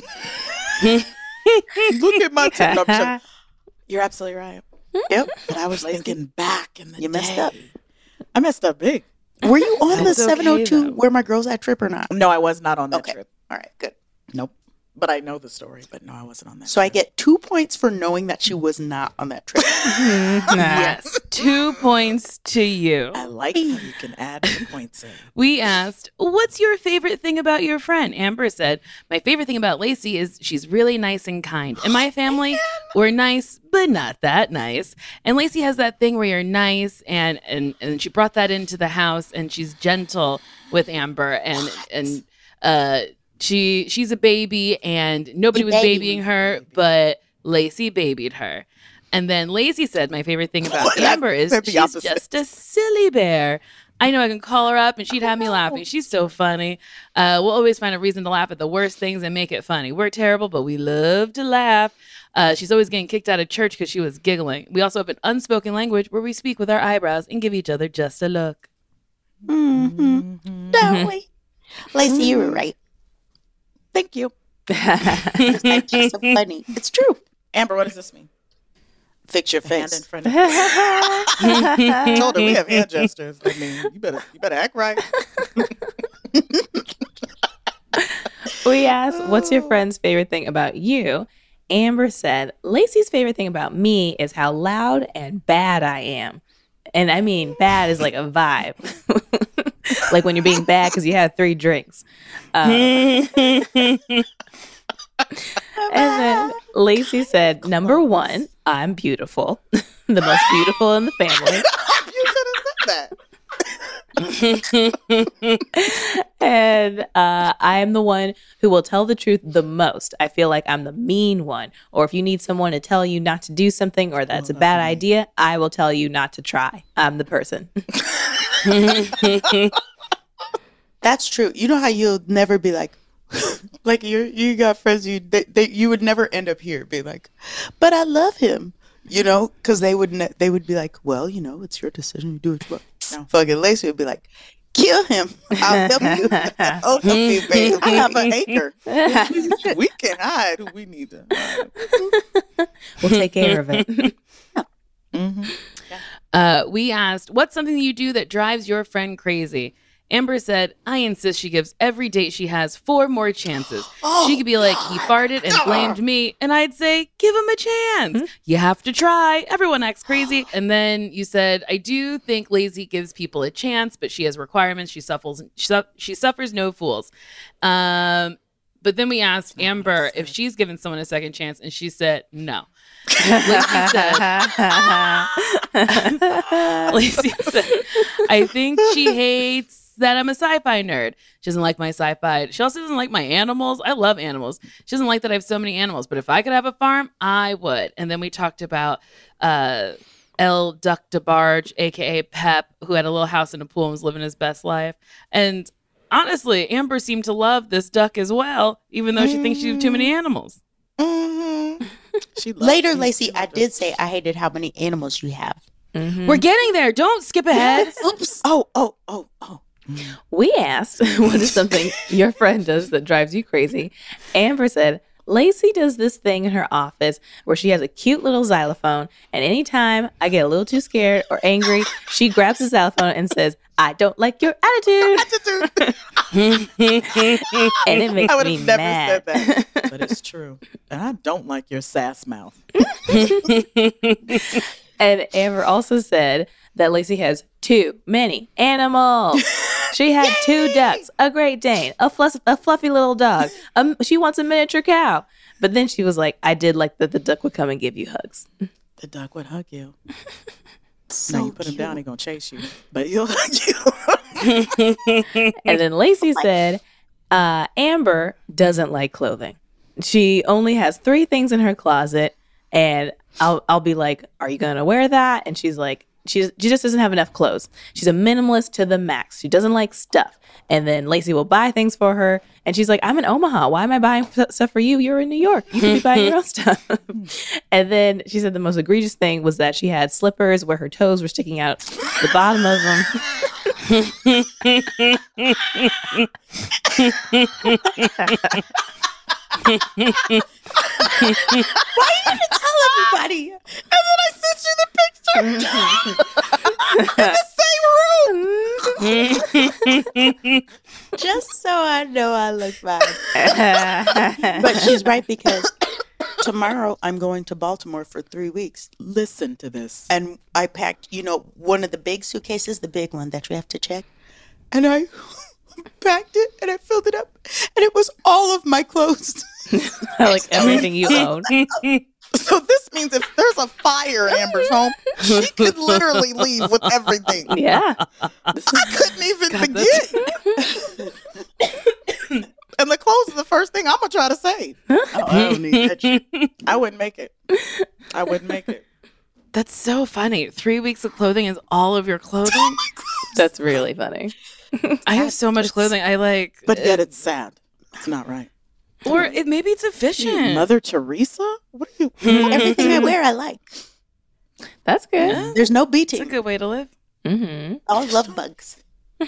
Look at my tip. You're absolutely right. Yep. But I was thinking back in the You day. messed up. I messed up big. Were you on the That's okay, 702 though. Where My Girls At trip or not? No, I was not on that Okay. trip. All right, good. Nope. But I know the story. But no, I wasn't on that So I trip. get 2 points for knowing that she was not on that trip. Yes. 2 points to you. I like how you can add the points in. We asked, what's your favorite thing about your friend? Amber said, my favorite thing about Lacey is she's really nice and kind. And my family, we're nice, but not that nice. And Lacey has that thing where you're nice, and she brought that into the house, and she's gentle with Amber. And she's a baby, and nobody was babying her, but Lacey babied her. And then Lacey said, my favorite thing about Amber is That'd be she's opposite. just a silly bear. I know I can call her up and she'd have me laughing. She's so funny. We'll always find a reason to laugh at the worst things and make it funny. We're terrible, but we love to laugh. She's always getting kicked out of church because she was giggling. We also have an unspoken language where we speak with our eyebrows and give each other just a look. Mm-hmm. Don't we? Lacey, you were right. Thank you. I'm just so funny. It's true. Amber, what does this mean? Fix your Hand in face. front of you. I told her we have hand gestures. I mean, you better act right. We asked, what's your friend's favorite thing about you? Amber said, Lacey's favorite thing about me is how loud and bad I am. And I mean, bad is like a vibe. Like when you're being bad because you had 3 drinks. And then Lacey said, number 1, I'm beautiful. The most beautiful in the family. You should have said And I am the one who will tell the truth the most. I feel like I'm the mean one. Or if you need someone to tell you not to do something or that's a bad idea, I will tell you not to try. I'm the person. That's true. You know how you'll never be like you got friends you would never end up here be like, but I love him, because they would be like, well, it's your decision. You do what you want. Now, fucking Lacey would be like, kill him. I'll help you. I'll help you, babe. I have an acre. We can hide who we need to hide. We'll take care of it. We asked, what's something you do that drives your friend crazy? Amber said, I insist she gives every date she has 4 more chances. She could be like, he farted and blamed me. And I'd say, give him a chance. You have to try. Everyone acts crazy. And then you said, I do think Lacey gives people a chance, but she has requirements. She suffers no fools. But then we asked Amber if she's given someone a second chance, and she said, no. Lacey said, I think she hates that I'm a sci-fi nerd. She doesn't like my sci-fi. She also doesn't like my animals. I love animals. She doesn't like that I have so many animals, but if I could have a farm, I would. And then we talked about El Duck DeBarge, aka Pep, who had a little house and a pool and was living his best life. And honestly, Amber seemed to love this duck as well, even though she thinks she has too many animals. Later, Lacey, I did say I hated how many animals you have. We're getting there. Don't skip ahead. Oops. Oh. We asked, what is something your friend does that drives you crazy? Amber said, Lacey does this thing in her office where she has a cute little xylophone, and anytime I get a little too scared or angry, she grabs the xylophone and says, I don't like your attitude. And it makes I would me have never mad. said that, but it's true. And I don't like your sass mouth. And Amber also said that Lacey has too many animals. She had 2 ducks, a Great Dane, a fluffy little dog. She wants a miniature cow. But then she was like, I did like that the duck would come and give you hugs. The duck would hug you. So No, you put him cute. down, he's going to chase you. But he'll hug you. And then Lacey said, Amber doesn't like clothing. She only has 3 things in her closet. And I'll be like, are you going to wear that? And she's like, she just doesn't have enough clothes. She's a minimalist to the max. She doesn't like stuff. And then Lacey will buy things for her. And she's like, I'm in Omaha. Why am I buying stuff for you? You're in New York. You can be buying your own stuff. And then she said the most egregious thing was that she had slippers where her toes were sticking out the bottom of them. Why you didn't tell everybody? And then I sent you the picture in the same room. Just so I know I look fine. But she's right, because tomorrow I'm going to Baltimore for 3 weeks. Listen to this. And I packed, one of the big suitcases, the big one that you have to check. And I packed it and I filled it up. And it was all of my clothes. Like everything you own. So this means if there's a fire in Amber's home, she could literally leave with everything. Yeah. I couldn't even begin. And the clothes is the first thing I'm going to try to save. I don't need that shit. I wouldn't make it. That's so funny. 3 weeks of clothing is all of your clothing? That's really funny. I have so much clothing. I like... But yet it's sad. It's not right. Or maybe it's efficient. Mother Teresa? What are you... Everything I wear, I like. That's good. Yeah. There's no It's beating. a good way to live. Mm-hmm. I love bugs.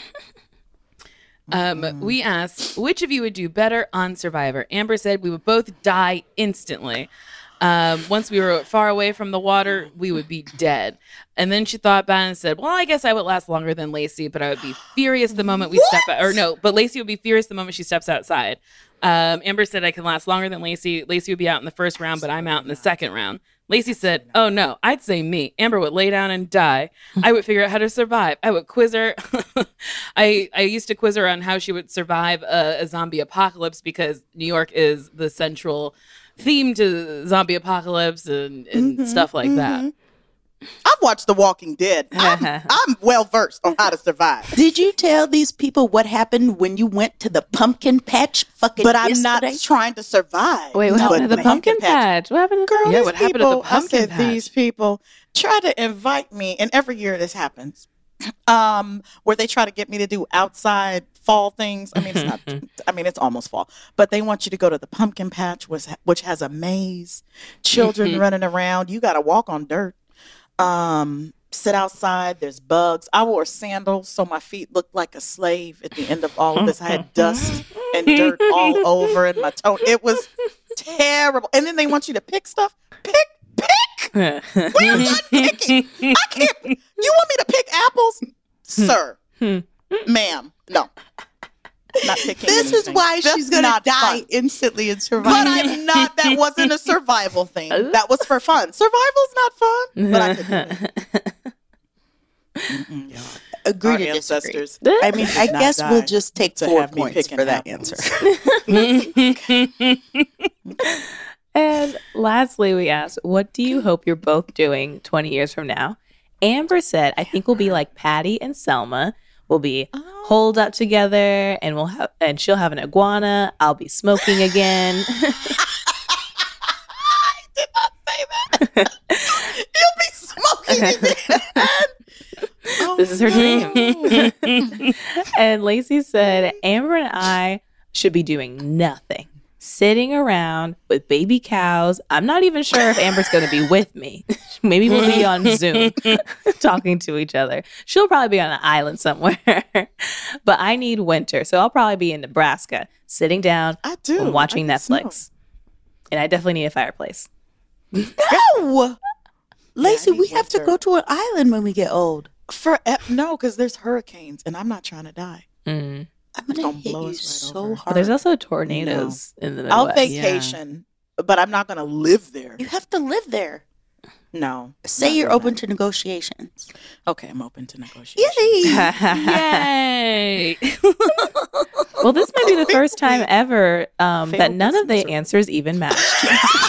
We asked, which of you would do better on Survivor? Amber said we would both die instantly. Once we were far away from the water, we would be dead. And then she thought about it and said, well, I guess I would last longer than Lacey, but I would be furious the moment we step out. Or no, but Lacey would be furious the moment she steps outside. Amber said I can last longer than Lacey. Lacey would be out in the first round, but I'm out in the second round. Lacey said, oh no, I'd say me. Amber would lay down and die. I would figure out how to survive. I would quiz her. I used to quiz her on how she would survive a zombie apocalypse, because New York is the central theme to zombie apocalypse and stuff like that. I've watched The Walking Dead. I'm well versed on how to survive. Did you tell these people what happened when you went to the pumpkin patch fucking But I'm yesterday? not trying to survive. Wait, what happened to the pumpkin patch? What happened to Girl, Yeah, these what happened at the people, pumpkin I said patch? these people try to invite me, and every year this happens. Where they try to get me to do outside fall things. I mean, it's not. I mean, it's almost fall, but they want you to go to the pumpkin patch, which has a maze, children running around. You got to walk on dirt. Sit outside. There's bugs. I wore sandals, so my feet looked like a slave at the end of all of this. I had dust and dirt all over in my toe. It was terrible. And then they want you to pick stuff. Pick. We're not picking. I can't. You want me to pick apples, sir, ma'am? No, not picking. This is anything. why That's she's gonna not die fun. instantly in survival. But I'm not. That wasn't a survival thing. That was for fun. Survival's not fun. But I could do it. Agree Our to disagree. ancestors. I mean, I not guess we'll die just take to 4 have me points picking for that apples. answer. And lastly, we asked, what do you hope you're both doing 20 years from now? Amber said, I think we'll be like Patty and Selma. We'll be holed up together, and she'll have an iguana. I'll be smoking again. I did not say that. You'll be smoking again. This is her dream. And Lacey said, Amber and I should be doing nothing. Sitting around with baby cows. I'm not even sure if Amber's going to be with me. Maybe we'll be on Zoom talking to each other. She'll probably be on an island somewhere. But I need winter. So I'll probably be in Nebraska sitting down I do. and watching I can Netflix. smoke. And I definitely need a fireplace. No! Lacey, need we have to winter. go to an island when we get old. No, because there's hurricanes, and I'm not trying to die. Mm. I'm It's gonna gonna hit blow you us right so over. But hard. there's also tornadoes in the Midwest. I'll vacation, but I'm not going to live there. You have to live there. No. Say not you're doing open that. to negotiations. Okay, I'm open to negotiation. Yay! Yay! Well, this might be the first time ever that Failed none of the business. answers even matched.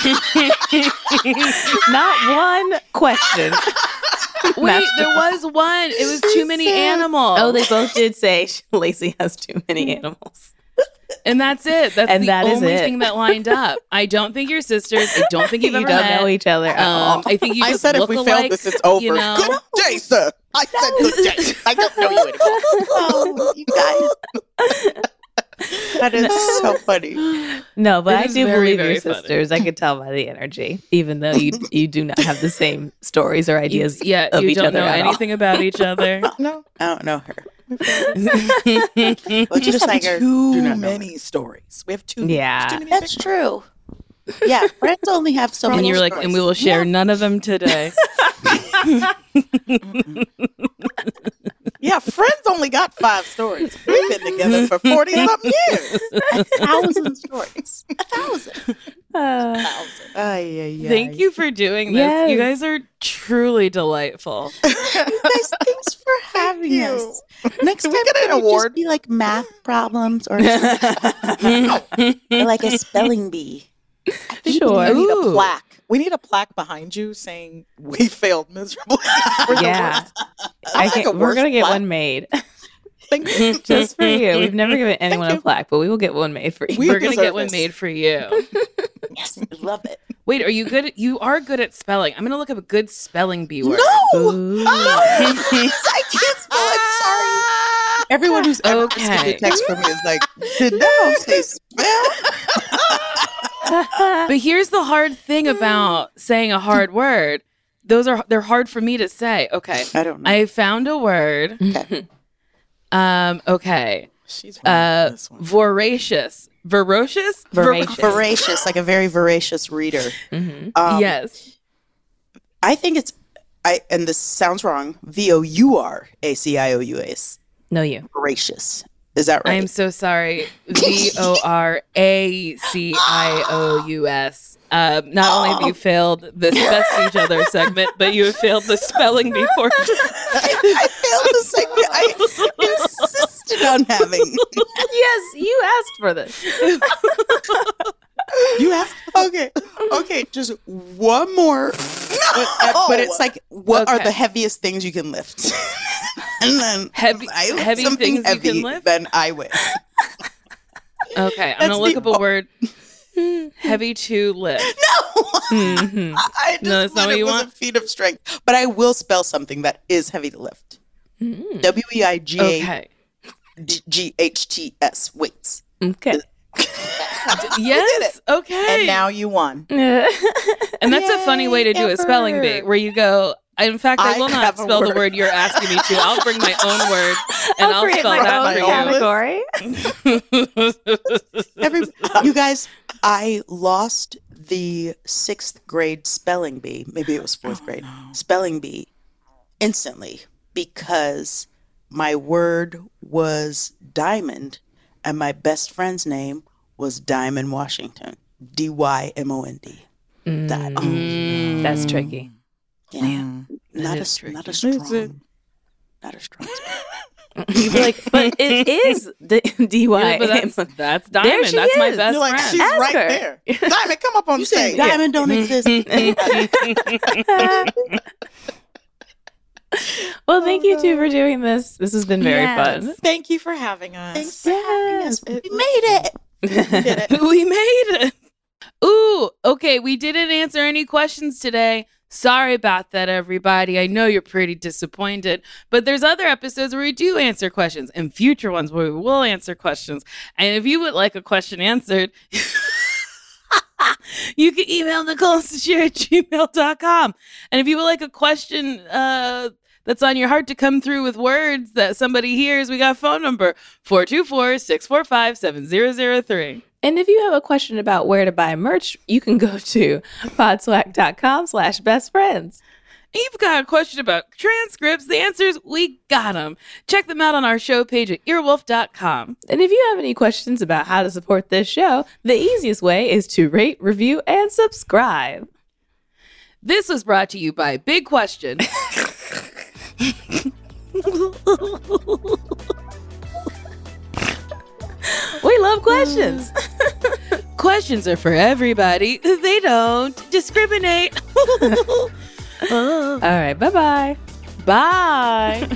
Not one question. Wait, there was one. It was too many animals. Oh, they both did say Lacey has too many animals. and that's it. That's And the that is only it. thing that lined up. I don't think you're sisters. I don't think you've You ever don't met. know each other at all. I think you I just said if look we alike, failed this, it's over. You know? Good day, sir. I said good day. I don't know you anymore. Oh, you guys. That is so funny. No, but It I is do very, believe you're very funny. sisters. I could tell by the energy, even though you do not have the same stories or ideas Yeah, of you each don't other know at all. anything about each other. No. I don't know her. We Well, just have like her. too Do not know many stories. We have too Yeah. too many That's true. Yeah, friends only have so many And you're like, stories. and we will share none of them today. Yeah, Friends only got 5 stories. We've been together for 40-something years. 1,000 stories. 1,000. Thank you for doing this. Yes. You guys are truly delightful. You guys, thanks for having you. us. Next Can time, we get an can it award? just be like math problems or, or like a spelling bee? Sure. We need a Ooh. plaque. We need a plaque behind you saying we failed miserably. We're the Yeah. worst. I'd like a We're worse going to get plaque. one made Thank you. just for you. We've never given anyone a you. plaque, but we will get one made for you. We're going to deserve get one this. made for you. Yes, I love it. Wait, are you good? You are good at spelling. I'm going to look up a good spelling bee word. Ooh. I can't spell. I'm sorry. Everyone who's ever Okay. received a text from me is like, did that say spell? But here's the hard thing about saying a hard word. They're hard for me to say. Okay. I don't know. I found a word. Okay. Okay. She's wrong on this one. Voracious. Voracious? Voracious. Voracious, like a very voracious reader. Mhm. Yes. I think it's, and this sounds wrong, VOURACIOUS. No, you. Voracious. Is that right? I'm so sorry. VORACIOUS. Not only have you failed the best each other segment, but you have failed the spelling bee portion. I failed the segment I insisted on having. Yes, you asked for this. You asked. Okay, just one more. But it's like What are Okay. the heaviest things you can lift? And then Heavy- if I lift heavy something things you can heavy, lift? then I win. Okay, I'm That's gonna look the- up a word. Heavy to lift. No, Mhm. I just No, that's not said what it you was want? a feat of strength. But I will spell something that is heavy to lift. WEIGHTS, weights. Okay. Yes. Okay. And now you won. And that's a funny way to do a spelling bee, where you go. In fact, I I will not have a spell the word. word you're asking me to. I'll bring my own word and I'll create spell my that own for category. You guys, I lost the 6th grade spelling bee. Maybe it was 4th grade spelling bee instantly because my word was diamond and my best friend's name was Diamond Washington. DYMOND. That's tricky. Yeah. Not is a tricky. not a strong spelling. You'd be like, but it is DY. Yeah, but that's There Diamond. she That's my is. best You're like, friend. she's Ask right her. there. Diamond, come up on stage. Diamond don't exist. Well, thank you two for doing this. This has been very fun. Thank you for having us. Thanks for having us. We made it. Did it. We made it. Ooh, okay. We didn't answer any questions today. Sorry about that, everybody. I know you're pretty disappointed, but there's other episodes where we do answer questions and future ones where we will answer questions. And if you would like a question answered, you can email NicoleSashir@gmail.com. And if you would like a question that's on your heart to come through with words that somebody hears, we got a phone number 424-645-7003. And if you have a question about where to buy merch, you can go to podswag.com/bestfriends. You've got a question about transcripts, the answers, we got them. Check them out on our show page at earwolf.com. And if you have any questions about how to support this show, the easiest way is to rate, review, and subscribe. This was brought to you by Big Question. We love questions. Questions are for everybody. They don't discriminate. All right, bye-bye. Bye.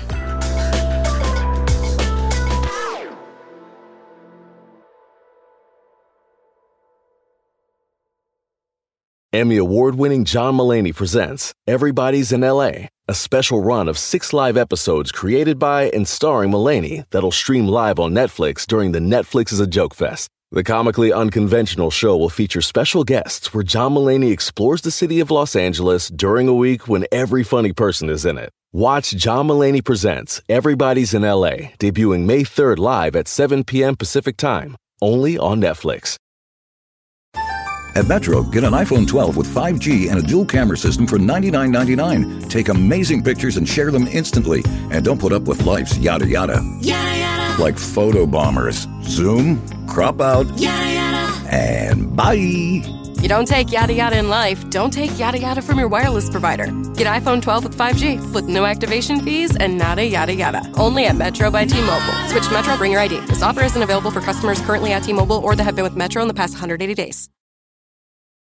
Emmy award-winning John Mulaney presents Everybody's in L.A., a special run of 6 live episodes created by and starring Mulaney that'll stream live on Netflix during the Netflix is a Joke Fest. The comically unconventional show will feature special guests where John Mulaney explores the city of Los Angeles during a week when every funny person is in it. Watch John Mulaney Presents Everybody's in L.A., debuting May 3rd live at 7 p.m. Pacific Time, only on Netflix. At Metro, get an iPhone 12 with 5G and a dual camera system for $99.99. Take amazing pictures and share them instantly. And don't put up with life's yada yada. Yada yada. Like photo bombers. Zoom, crop out, Yada yada. and bye. You don't take yada yada in life. Don't take yada yada from your wireless provider. Get iPhone 12 with 5G with no activation fees and nada yada yada. Only at Metro by T-Mobile. Switch to Metro, bring your ID. This offer isn't available for customers currently at T-Mobile or that have been with Metro in the past 180 days.